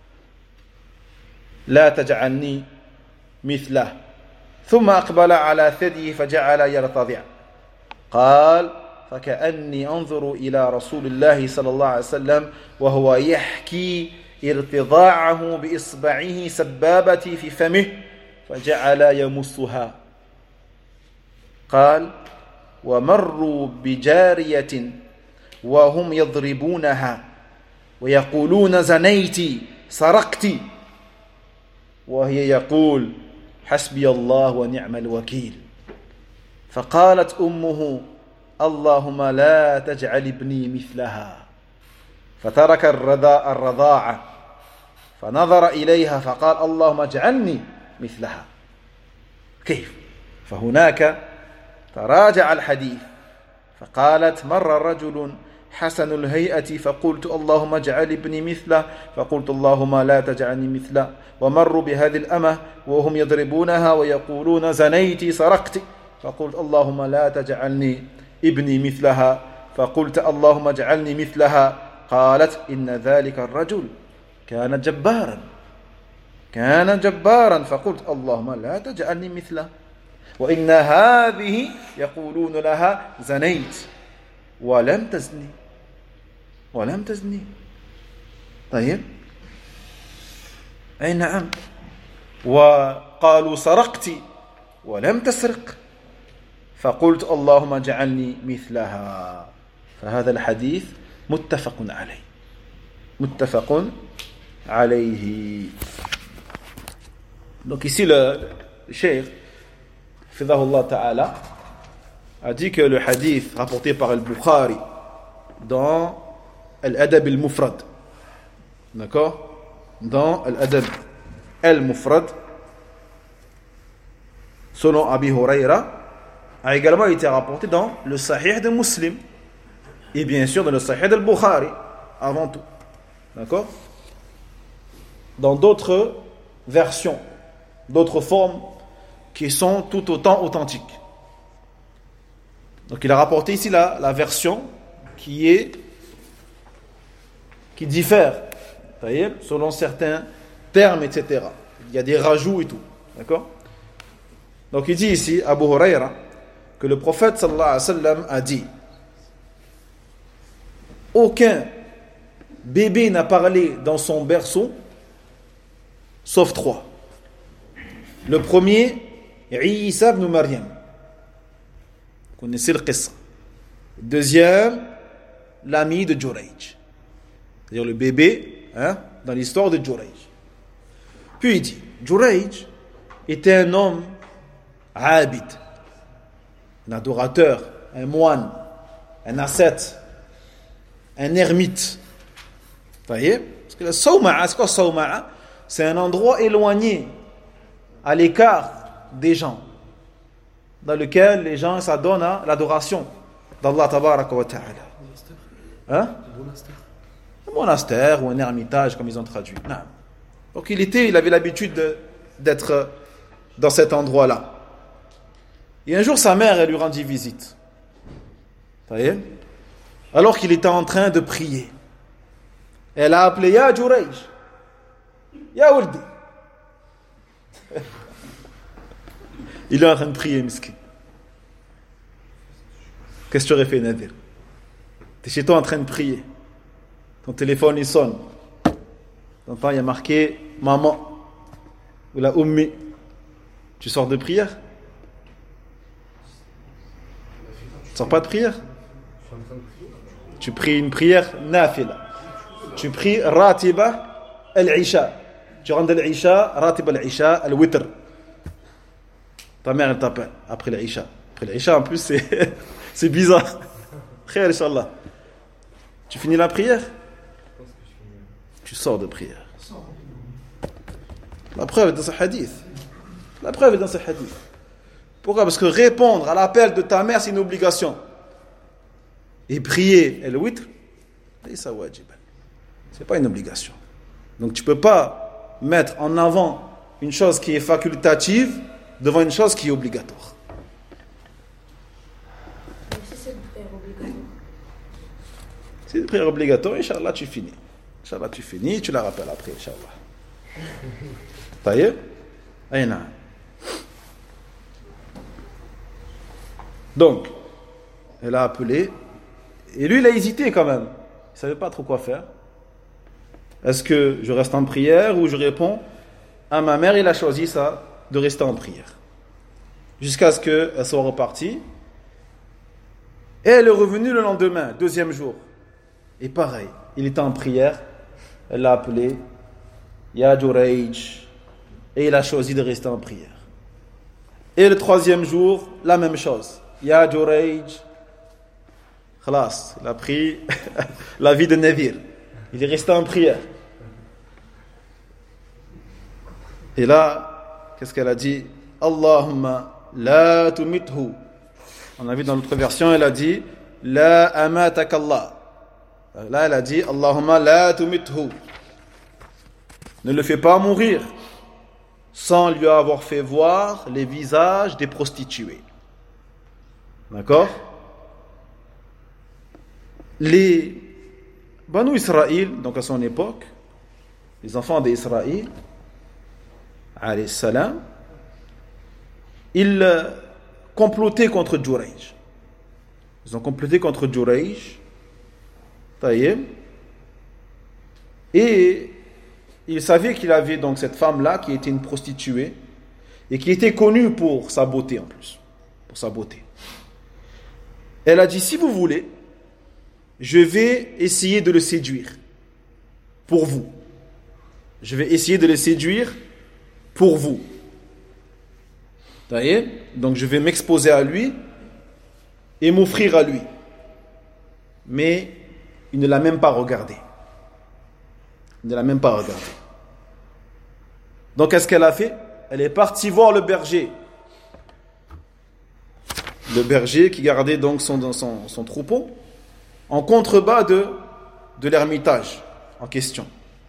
Speaker 1: لا تجعلني مثله. ثم أقبل على ثديه فجعل يرتضع. قال فكأني أنظر إلى رسول الله صلى الله عليه وسلم وهو يحكي ارتضاعه بإصبعه سبابتي في فمه فجعل يمسها. قال ومروا بجارية وهم يضربونها ويقولون زنيتي سرقتي وهي يقول حسبي الله ونعم الوكيل. فقالت أمه اللهم لا تجعل ابني مثلها. فترك الرضاعة فنظر إليها فقال اللهم اجعلني مثلها. كيف؟ فهناك تراجع الحديث فقالت مر رجل حسن الهيئة فقلت اللهم اجعل ابني مثله فقلت اللهم لا تجعلني مثله. ومروا بهذه الأمة وهم يضربونها ويقولون زنيتي سرقتي فقلت اللهم لا تجعلني ابني مثلها فقلت اللهم اجعلني مثلها. قالت إن ذلك الرجل كان جبارا فقلت اللهم لا تجعلني مثله. وإن هذه يقولون لها زنيت ولم تزني. طيب أي نعم. وقالوا سرقت ولم تسرق فقلت اللهم اجعلني مثلها. فهذا الحديث متفق عليه. Donc ici le cheikh Fidahullah Ta'ala a dit que le hadith rapporté par Al-Bukhari dans Al-Adab Al-Mufrad, d'accord, dans Al-Adab Al-Mufrad, selon Abi Huraira, a également été rapporté dans le Sahih de Muslim et bien sûr dans le Sahih Al-Bukhari avant tout, d'accord, dans d'autres versions, d'autres formes qui sont tout autant authentiques. Donc il a rapporté ici la version qui diffère, selon certains termes, etc. Il y a des rajouts et tout, d'accord. Donc il dit ici, Abu Huraira, que le prophète sallallahu alayhi wa sallam a dit aucun bébé n'a parlé dans son berceau sauf 3. Le premier, Isa ibn Maryam. Vous connaissez le qissa. Le deuxième, l'ami de Jurayj. C'est-à-dire le bébé dans l'histoire de Jurayj. Puis il dit, Jurayj était un homme abid, un adorateur, un moine, un ascète, un ermite. Vous voyez? Parce que le sawma'a, c'est quoi sawma'a? C'est un endroit éloigné, à l'écart des gens, dans lequel les gens s'adonnent à l'adoration d'Allah tabaraka wa ta'ala. Un monastère ou un ermitage, comme ils ont traduit. Non. Donc il avait l'habitude d'être dans cet endroit-là. Et un jour, sa mère, elle lui rendit visite. Vous voyez? Alors qu'il était en train de prier. Elle a appelé Ya Jurayj. Ya Wuldi. Il est en train de prier, miskin. Qu'est-ce que tu aurais fait, Nadir? Tu es chez toi en train de prier. Ton téléphone, il sonne. T'entends, il y a marqué maman ou la ummi. Tu sors de prière? Tu sors pas de prière? Tu pries une prière nafila. Tu pries ratiba al-isha. Tu rentres de l'isha, ratiba al-isha, al-witr. Ta mère, elle t'appelle après l'isha. Après l'isha, en plus, c'est bizarre. Khair, Inch'Allah. Tu finis la prière? Tu sors de prière. La preuve est dans ce hadith. La preuve est dans ce hadith. Pourquoi? Parce que répondre à l'appel de ta mère, c'est une obligation. Et prier et le witr, c'est pas une obligation. Donc tu peux pas mettre en avant une chose qui est facultative devant une chose qui est obligatoire.
Speaker 6: Si c'est une prière obligatoire.
Speaker 1: C'est une prière obligatoire, Inch'Allah, tu finis. Inch'Allah, tu finis, tu la rappelles après, Inch'Allah. Taïe? Aïna. Donc, elle a appelé, et lui, il a hésité quand même. Il ne savait pas trop quoi faire. Est-ce que je reste en prière ou je réponds à ma mère? Il a choisi ça, de rester en prière. Jusqu'à ce qu'elle soit repartie. Et elle est revenue le lendemain, deuxième jour. Et pareil, il était en prière. Elle l'a appelé Ya Jurayj. Et il a choisi de rester en prière. Et le troisième jour, la même chose. Ya Jurayj. Khalas, il a pris la vie de Nadir. Il est resté en prière. Et là, qu'est-ce qu'elle a dit? Allahumma la tumithu. On a vu dans l'autre version, elle a dit La amatakallah. Là, elle a dit Allahumma la tumithu. Ne le fais pas mourir sans lui avoir fait voir les visages des prostituées. D'accord? Les Banu Israël, donc à son époque, les enfants d'Israël, alayhi salam, ils complotaient contre Jurayj. Ils ont comploté contre Jurayj. Taïeb. Et ils savaient qu'il avait donc cette femme-là qui était une prostituée et qui était connue pour sa beauté en plus. Pour sa beauté. Elle a dit, si vous voulez, je vais essayer de le séduire pour vous. Je vais essayer de le séduire pour vous. Donc je vais m'exposer à lui et m'offrir à lui. Mais il ne l'a même pas regardé. Il ne l'a même pas regardé. Donc qu'est-ce qu'elle a fait? Elle est partie voir le berger. Le berger qui gardait donc son troupeau en contrebas de l'ermitage en question.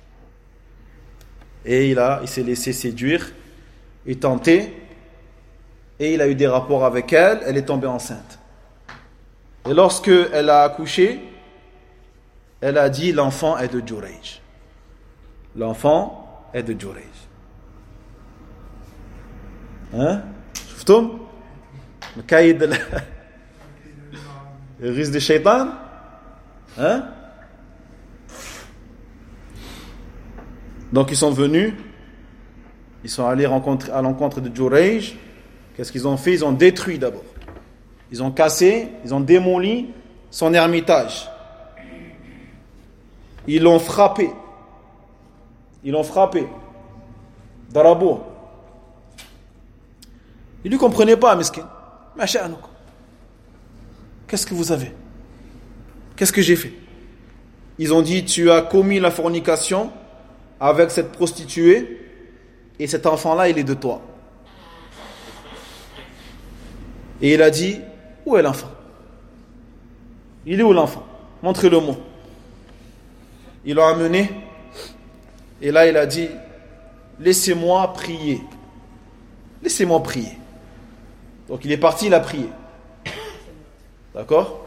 Speaker 1: Et il s'est laissé séduire et tenter. Et il a eu des rapports avec elle. Elle est tombée enceinte. Et lorsque elle a accouché, elle a dit l'enfant est de Jurayj. L'enfant est de Jurayj. Hein? شفتم؟ مكايد الرزق الشيطان. Hein? Donc ils sont venus, ils sont allés à l'encontre de Jurayj. Qu'est-ce qu'ils ont fait? Ils ont détruit d'abord. Ils ont cassé, ils ont démoli son ermitage. Ils l'ont frappé. Darabo. Ils ne lui comprenaient pas, miskin. Qu'est-ce que vous avez? Qu'est-ce que j'ai fait? Ils ont dit, tu as commis la fornication avec cette prostituée et cet enfant-là, il est de toi. Et il a dit, où est l'enfant? Il est où l'enfant? Montrez-le-moi. Ils l'ont amené et là il a dit, laissez-moi prier Laissez-moi prier. Donc il est parti, il a prié. D'accord?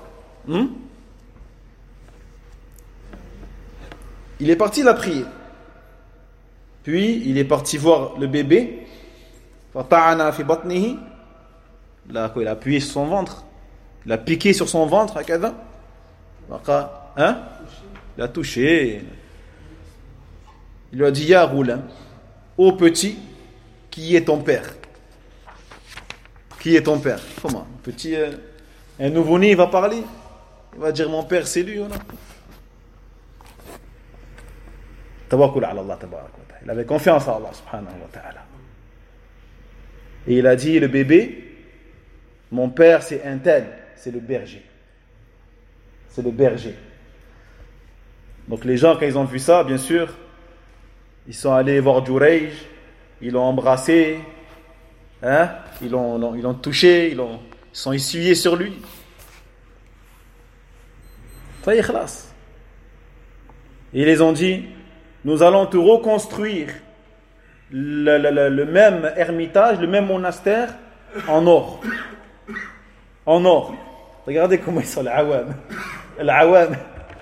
Speaker 1: Il est parti, il a prié. Puis il est parti voir le bébé. Fata'ana fi batnihi. Là, quoi, il a appuyé sur son ventre. Il a piqué sur son ventre, hakada. Hein? Il a touché. Il lui a dit, Ya Roulam, ô petit, qui est ton père? Qui est ton père? Comment? Petit, un nouveau-né, il va parler. Il va dire, mon père, c'est lui, ou non? Tawakkul ala Allah, tabarak wa ta'ala. Il avait confiance en Allah, subhanahu wa ta'ala. Et il a dit, le bébé, mon père, c'est un tel, c'est le berger. C'est le berger. Donc les gens, quand ils ont vu ça, bien sûr, ils sont allés voir Jurayj, ils l'ont embrassé, hein? Ils l'ont touché, ils sont essuyés sur lui. Ça y est, khlas. Et ils les ont dit, nous allons te reconstruire le même ermitage, le même monastère en or. En or. Regardez comment ils sont, l'awam. L'awam.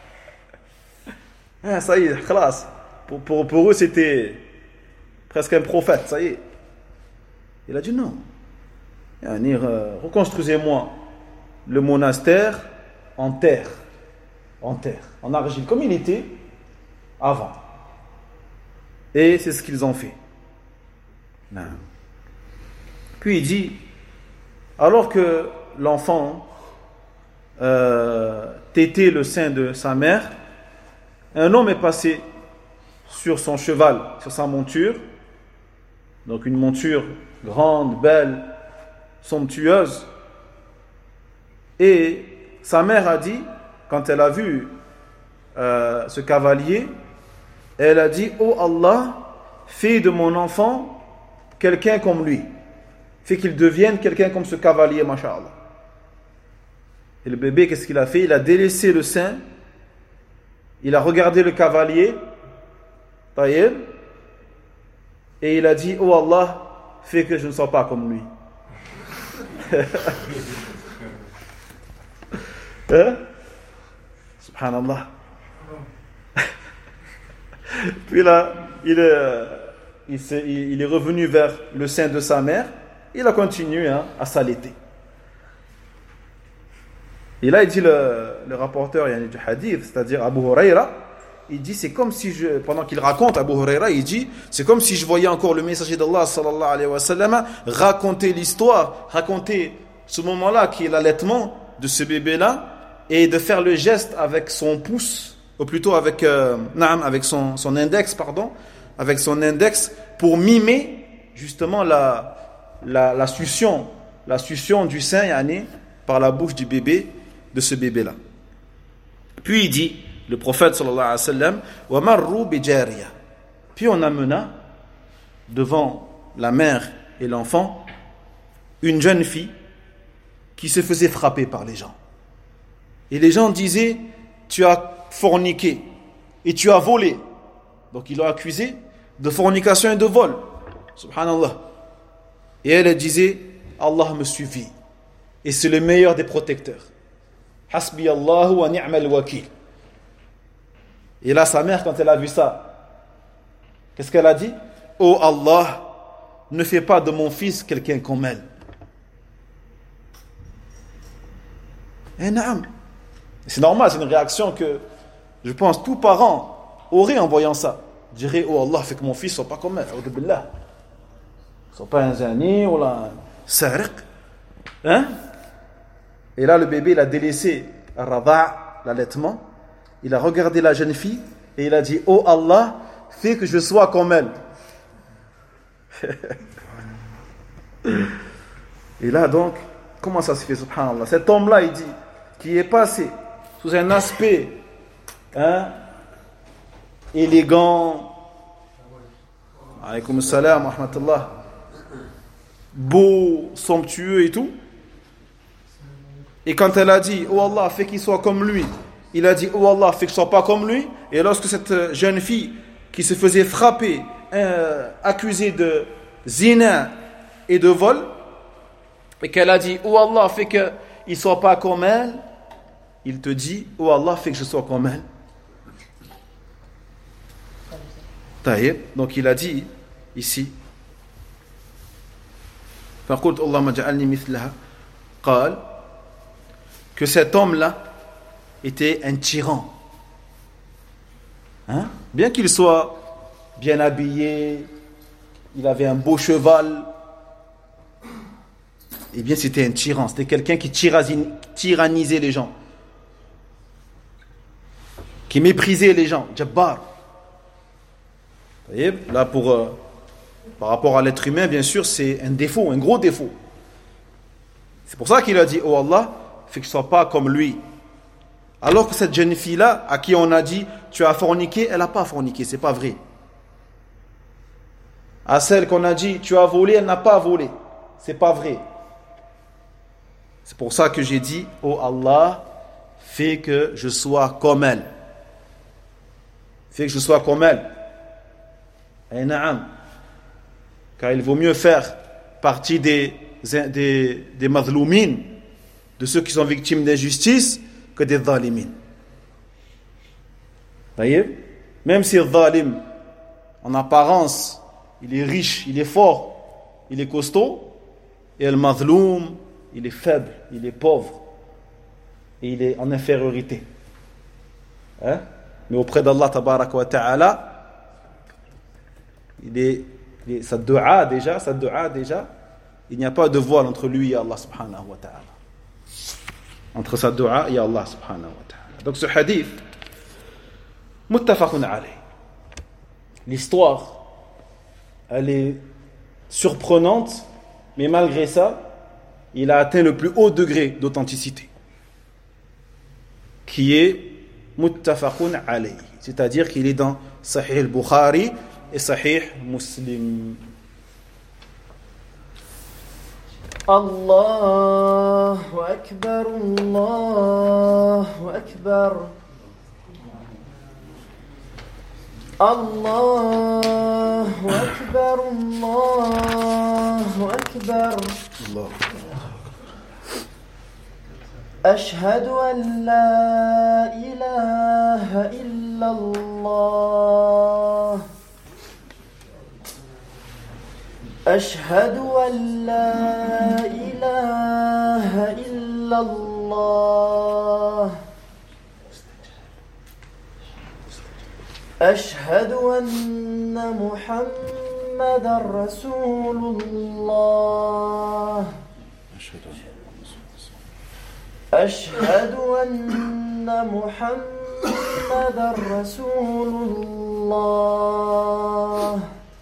Speaker 1: Ah, ça y est, khlas. Pour eux, c'était presque un prophète, ça y est. Il a dit non. Reconstruisez-moi le monastère en terre. En terre, en argile, comme il était avant. Et c'est ce qu'ils ont fait. Non. Puis il dit, alors que l'enfant tétait le sein de sa mère, un homme est passé sur son cheval, sur sa monture, donc une monture grande, belle, somptueuse, et sa mère a dit, quand elle a vu ce cavalier, elle a dit, oh Allah, fais de mon enfant quelqu'un comme lui, fais qu'il devienne quelqu'un comme ce cavalier, masha'Allah. Et le bébé, qu'est-ce qu'il a fait? Il a délaissé le sein, il a regardé le cavalier, taïeb, et il a dit, oh Allah, fais que je ne sois pas comme lui. Hein? Subhanallah. Puis là, il est revenu vers le sein de sa mère. Il a continué à s'allaiter. Et là, il dit le rapporteur du hadith, c'est-à-dire Abu Huraira, il dit, c'est comme si pendant qu'il raconte, Abu Huraira, il dit, c'est comme si je voyais encore le messager d'Allah, sallallahu alayhi wa sallam, raconter l'histoire, raconter ce moment-là qui est l'allaitement de ce bébé-là, et de faire le geste avec son pouce, ou plutôt avec son index, avec son index, pour mimer justement la succion du sein, par la bouche du bébé, de ce bébé-là. Puis il dit, le prophète sallallahu alayhi wa sallam, wa marru bi jariya. Puis on amena devant la mère et l'enfant une jeune fille qui se faisait frapper par les gens. Et les gens disaient, tu as forniqué et tu as volé. Donc ils l'ont accusé de fornication et de vol. Subhanallah. Et elle disait, Allah me suffit. Et c'est le meilleur des protecteurs. Hasbi Allahu wa ni'mal wakil. Et là, sa mère, quand elle a vu ça, qu'est-ce qu'elle a dit? Oh Allah, ne fais pas de mon fils quelqu'un comme elle. Et naam. C'est normal, c'est une réaction que je pense tout parent aurait en voyant ça. Dirait, oh Allah, fais que mon fils soit pas comme elle. Audubillah. Soit pas un zani ou un sariq. Hein? Et là, le bébé, il a délaissé l'allaitement. Il a regardé la jeune fille et il a dit, oh Allah, fais que je sois comme elle. Et là, donc, comment ça se fait, subhanallah? Cet homme-là, il dit, qui est passé sous un aspect élégant, alaykoum salam wa rahmatullah, beau, somptueux et tout. Et quand elle a dit, oh Allah, fais qu'il soit comme lui, il a dit, oh Allah, fais que je ne sois pas comme lui. Et lorsque cette jeune fille qui se faisait frapper, accusée de zina et de vol, et qu'elle a dit, oh Allah, fais qu'il ne soit pas comme elle, il te dit, oh Allah, fais que je sois comme elle. Taïb, donc il a dit ici, que cet homme-là était un tyran. Hein? Bien qu'il soit bien habillé, il avait un beau cheval, eh bien c'était un tyran, c'était quelqu'un qui tyrannisait les gens, qui méprisait les gens, Jabbar. Vous voyez, là par rapport à l'être humain, bien sûr, c'est un défaut, un gros défaut. C'est pour ça qu'il a dit, oh Allah, fais que je ne sois pas comme lui. Alors que cette jeune fille-là, à qui on a dit, tu as forniqué, elle n'a pas forniqué, c'est pas vrai. À celle qu'on a dit, tu as volé, elle n'a pas volé, c'est pas vrai. C'est pour ça que j'ai dit, oh Allah, fais que je sois comme elle. Fais que je sois comme elle. Et na'am. Car il vaut mieux faire partie des mazloumines, de ceux qui sont victimes d'injustice, que des zalimines. Voyez? Même si le zalim, en apparence, il est riche, il est fort, il est costaud, et le mazloum, il est faible, il est pauvre, et il est en infériorité. Hein? Mais auprès d'Allah tabaraka wa ta'ala, sa dua déjà, il n'y a pas de voile entre lui et Allah subhanahu wa ta'ala. Entre sa dua et Allah subhanahu wa ta'ala. Donc ce hadith, muttafaqun alayh. L'histoire, elle est surprenante, mais malgré ça, il a atteint le plus haut degré d'authenticité, qui est muttafaqun alayh, c'est-à-dire qu'il est dans Sahih al-Bukhari et Sahih Muslim.
Speaker 7: Allahu Akbar, Allahu Akbar. Allahu Akbar, Allahu Akbar. أشهد أن لا إله إلا الله أشهد أن لا إله إلا الله أشهد أن محمدا رسول الله أشهد أن محمدا رسول الله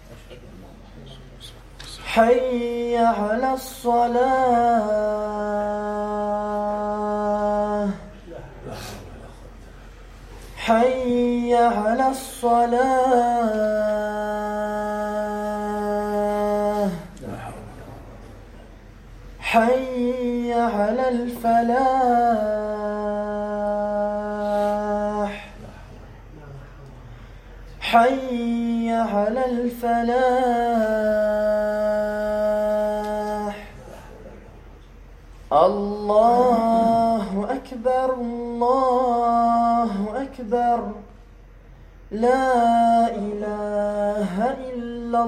Speaker 7: حي على الصلاة حي على الصلاة حي على الفلاح حي على الفلاح الله أكبر الله أكبر لا إله إلا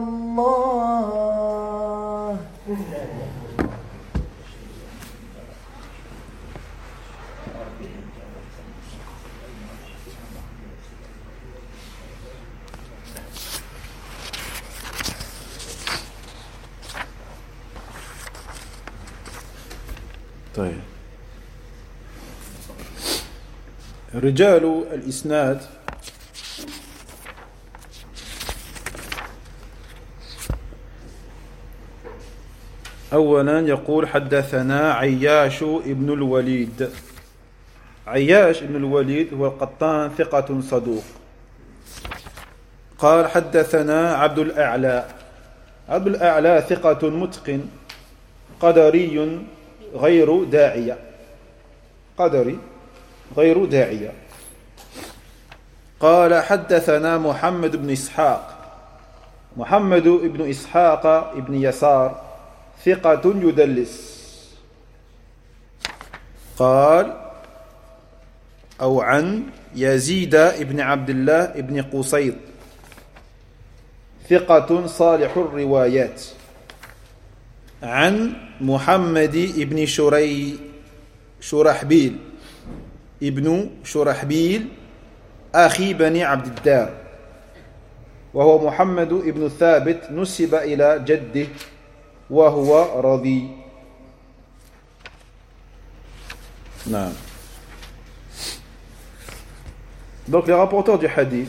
Speaker 7: الله
Speaker 1: طيب رجال الإسناد أولا يقول حدثنا عياش ابن الوليد. عياش ابن الوليد هو القطان ثقة صدوق. قال حدثنا عبد الأعلى. عبد الأعلى ثقة متقن قدري غير داعية. قدري غير داعية. قال حدثنا محمد بن إسحاق. محمد بن إسحاق بن يسار ثقة يدلس قال أو عن يزيد ابن عبد الله ابن قصيد ثقة صالح الروايات عن محمد ابن شرحبيل ابن شرحبيل أخي بني عبد الدار وهو محمد ابن ثابت نسب إلى جده وهو رضي. Non. Donc les rapporteurs du hadith,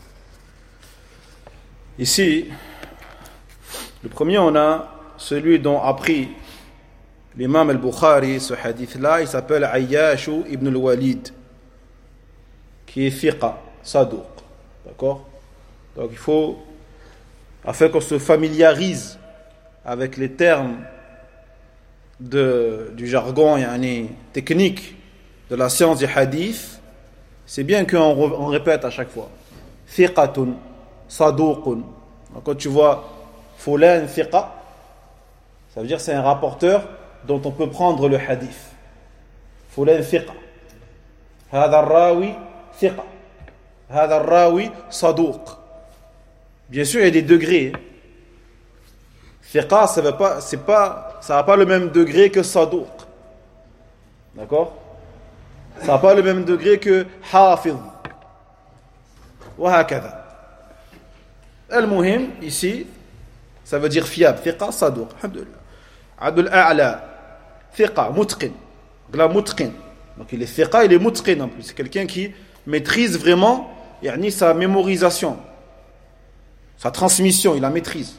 Speaker 1: ici, le premier on a celui dont a pris l'imam al-Bukhari ce hadith-là, il s'appelle Ayyash ibn al-Walid, qui est fiqa, saduq, d'accord? Donc il faut, afin qu'on se familiarise avec les termes du jargon technique de la science du hadith, c'est bien qu'on répète à chaque fois thiqatun, saduqun. Quand tu vois fulan thiqa, ça veut dire que c'est un rapporteur dont on peut prendre le hadith. Fulan thiqa, hadha rawi thiqa, hadha rawi saduq. Bien sûr il y a des degrés. Thiqa, ça n'a pas le même degré que saduq. D'accord? Ça n'a pas le même degré que hafiz. Wa hakadha. Al-muhim, ici, ça veut dire fiable. Thiqa, saduq. Alhamdulillah. Abdul A'la. Thiqa, mutqin. La mutqin. Donc il est thiqa, il est mutqin en plus. C'est quelqu'un qui maîtrise vraiment sa mémorisation. Sa transmission, il la maîtrise.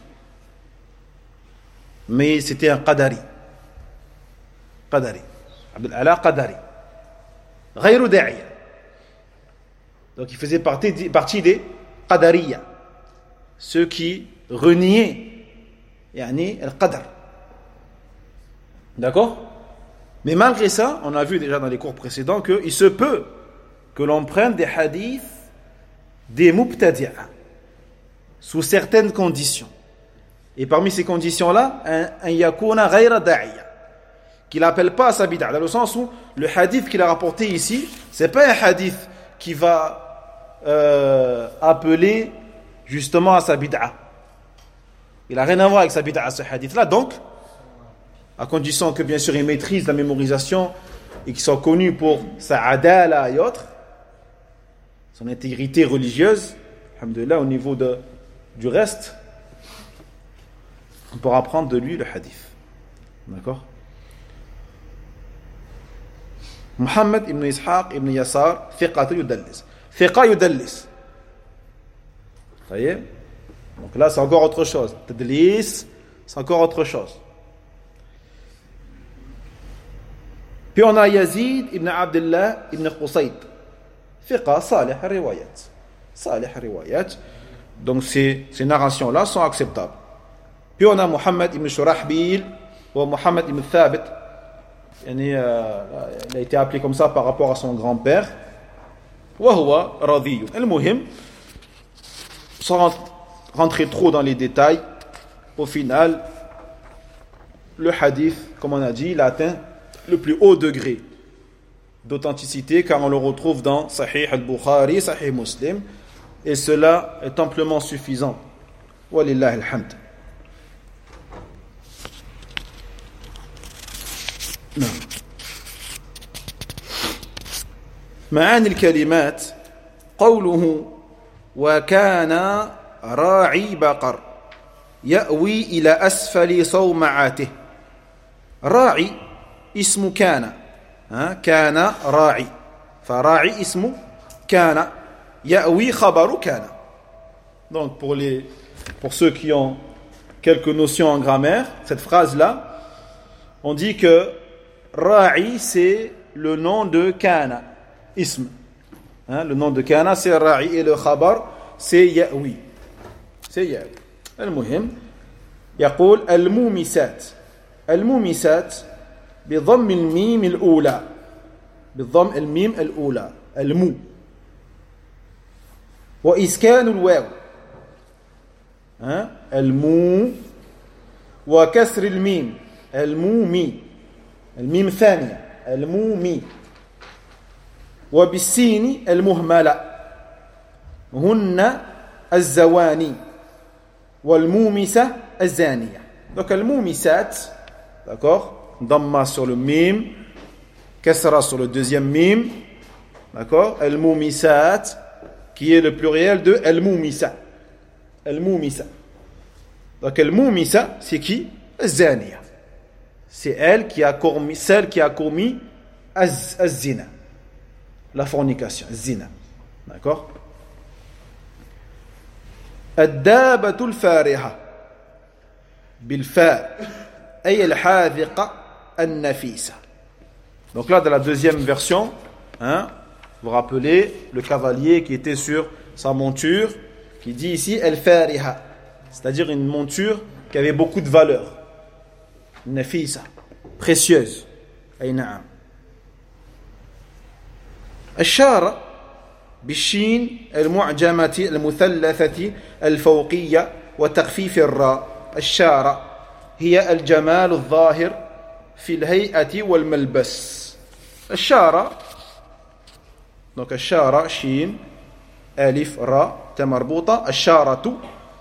Speaker 1: Mais c'était un qadari. Qadari. Abdul Ala Qadari. Ghayru da'iya. Donc il faisait partie des qadariya. Ceux qui reniaient al-qadar. D'accord? Mais malgré ça, on a vu déjà dans les cours précédents qu'il se peut que l'on prenne des hadiths des mubtadi'a sous certaines conditions. Et parmi ces conditions-là, un yakuna ghayra da'iya, qu'il n'appelle pas à sa bid'a, dans le sens où le hadith qu'il a rapporté ici, c'est pas un hadith qui va appeler justement à sa bid'a. Il n'a rien à voir avec sa bid'a, ce hadith-là. Donc, à condition que bien sûr il maîtrise la mémorisation et qu'il soit connu pour sa adala et autres, son intégrité religieuse, alhamdoulilah, au niveau du reste, on pourra apprendre de lui le hadith. D'accord? Muhammad ibn Ishaq ibn Yasar, thiqa yudallis. Thiqa yudallis. Vous voyez? Donc là, c'est encore autre chose. Tadlis, c'est encore autre chose. Puis on a Yazid ibn Abdullah ibn Qusayd. Thiqa salih riwayat. Salih riwayat. Donc ces narrations-là sont acceptables. Puis on a Muhammad ibn Shurahbil ou Muhammad ibn Thabit. Il a été appelé comme ça par rapport à son grand-père. Wa huwa radhi. Al-muhim, sans rentrer trop dans les détails, au final, le hadith, comme on a dit, il a atteint le plus haut degré d'authenticité, car on le retrouve dans Sahih al-Bukhari, Sahih Muslim, et cela est amplement suffisant. Walillahi alhamd. معاني الكلمات قوله وكان راعي بقر يأوي إلى أسفل صومعاته. راعي اسم كان، كان راعي، فراعي اسم كان، يأوي خبر كان. Donc pour ceux qui ont quelques notions en grammaire, cette phrase-là, on dit que Ra'i, c'est le nom de Kana, ism. Le nom de Kana, c'est Ra'i, et le khabar, c'est Ya'wi. C'est Ya'wi. Al-muhim, يقول المومسات. المومسات بضم الميم الأولى. بضم الميم الأولى. المو. وإسكان الواو. المو. وكسر الميم. المومي الميم ثانية المومي وبالسين المهملة هن الزواني والمومسة الزانية. Donc المومسات, d'accord, Dhamma sur le mim, Kasra sur le deuxième mim, d'accord, al-mumisat qui est le pluriel de al-mumisa. Al-mumisa. Donc al-mumisa c'est qui? Az-zaniya. C'est elle qui a commis, celle qui a commis az-zina, la fornication, az-zina. D'accord? الدابة الفارهة بالفاء أي الحاذقة النفيسة. Donc là, dans la deuxième version, hein, vous vous rappelez le cavalier qui était sur sa monture, qui dit ici al-fariha, c'est-à-dire une monture qui avait beaucoup de valeur, nafisa, précieuse. Ay na'am. الشارة بالشين المعجمة المثلثة الفوقية وتخفيف الراء. الشارة هي الجمال الظاهر في الهيئة والملبس. الشارة donc الشارة شين ألف راء تمربوطة. الشارة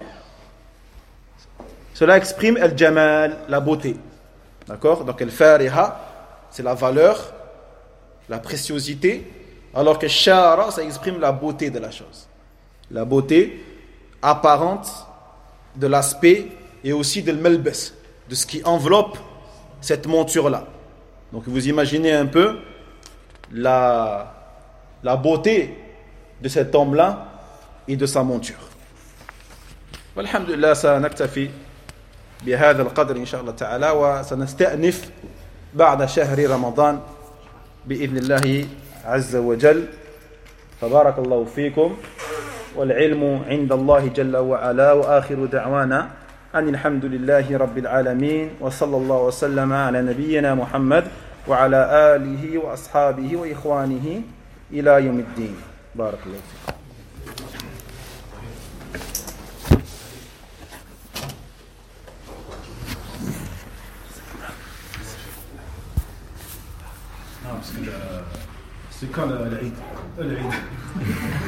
Speaker 1: cela exprime الجمال, la beauté, d'accord. Donc الفارهة c'est la valeur, la préciosité, alors que shara ça exprime la beauté de la chose, la beauté apparente de l'aspect et aussi de l'melbes, de ce qui enveloppe cette monture là. Donc vous imaginez un peu la beauté de cet homme là et de sa monture. Walhamdulillah, سنكتفي بهذا القدر إن شاء الله تعالى وسنستأنف بعد شهر رمضان بإذن الله عز وجل. فبارك الله فيكم والعلم عند الله جل وعلا وآخر دعوانا أن الحمد لله رب العالمين وصلى الله وسلم على نبينا محمد وعلى آله وأصحابه وإخوانه إلى يوم الدين. بارك الله فيكم.
Speaker 8: C'est quand l'Aïd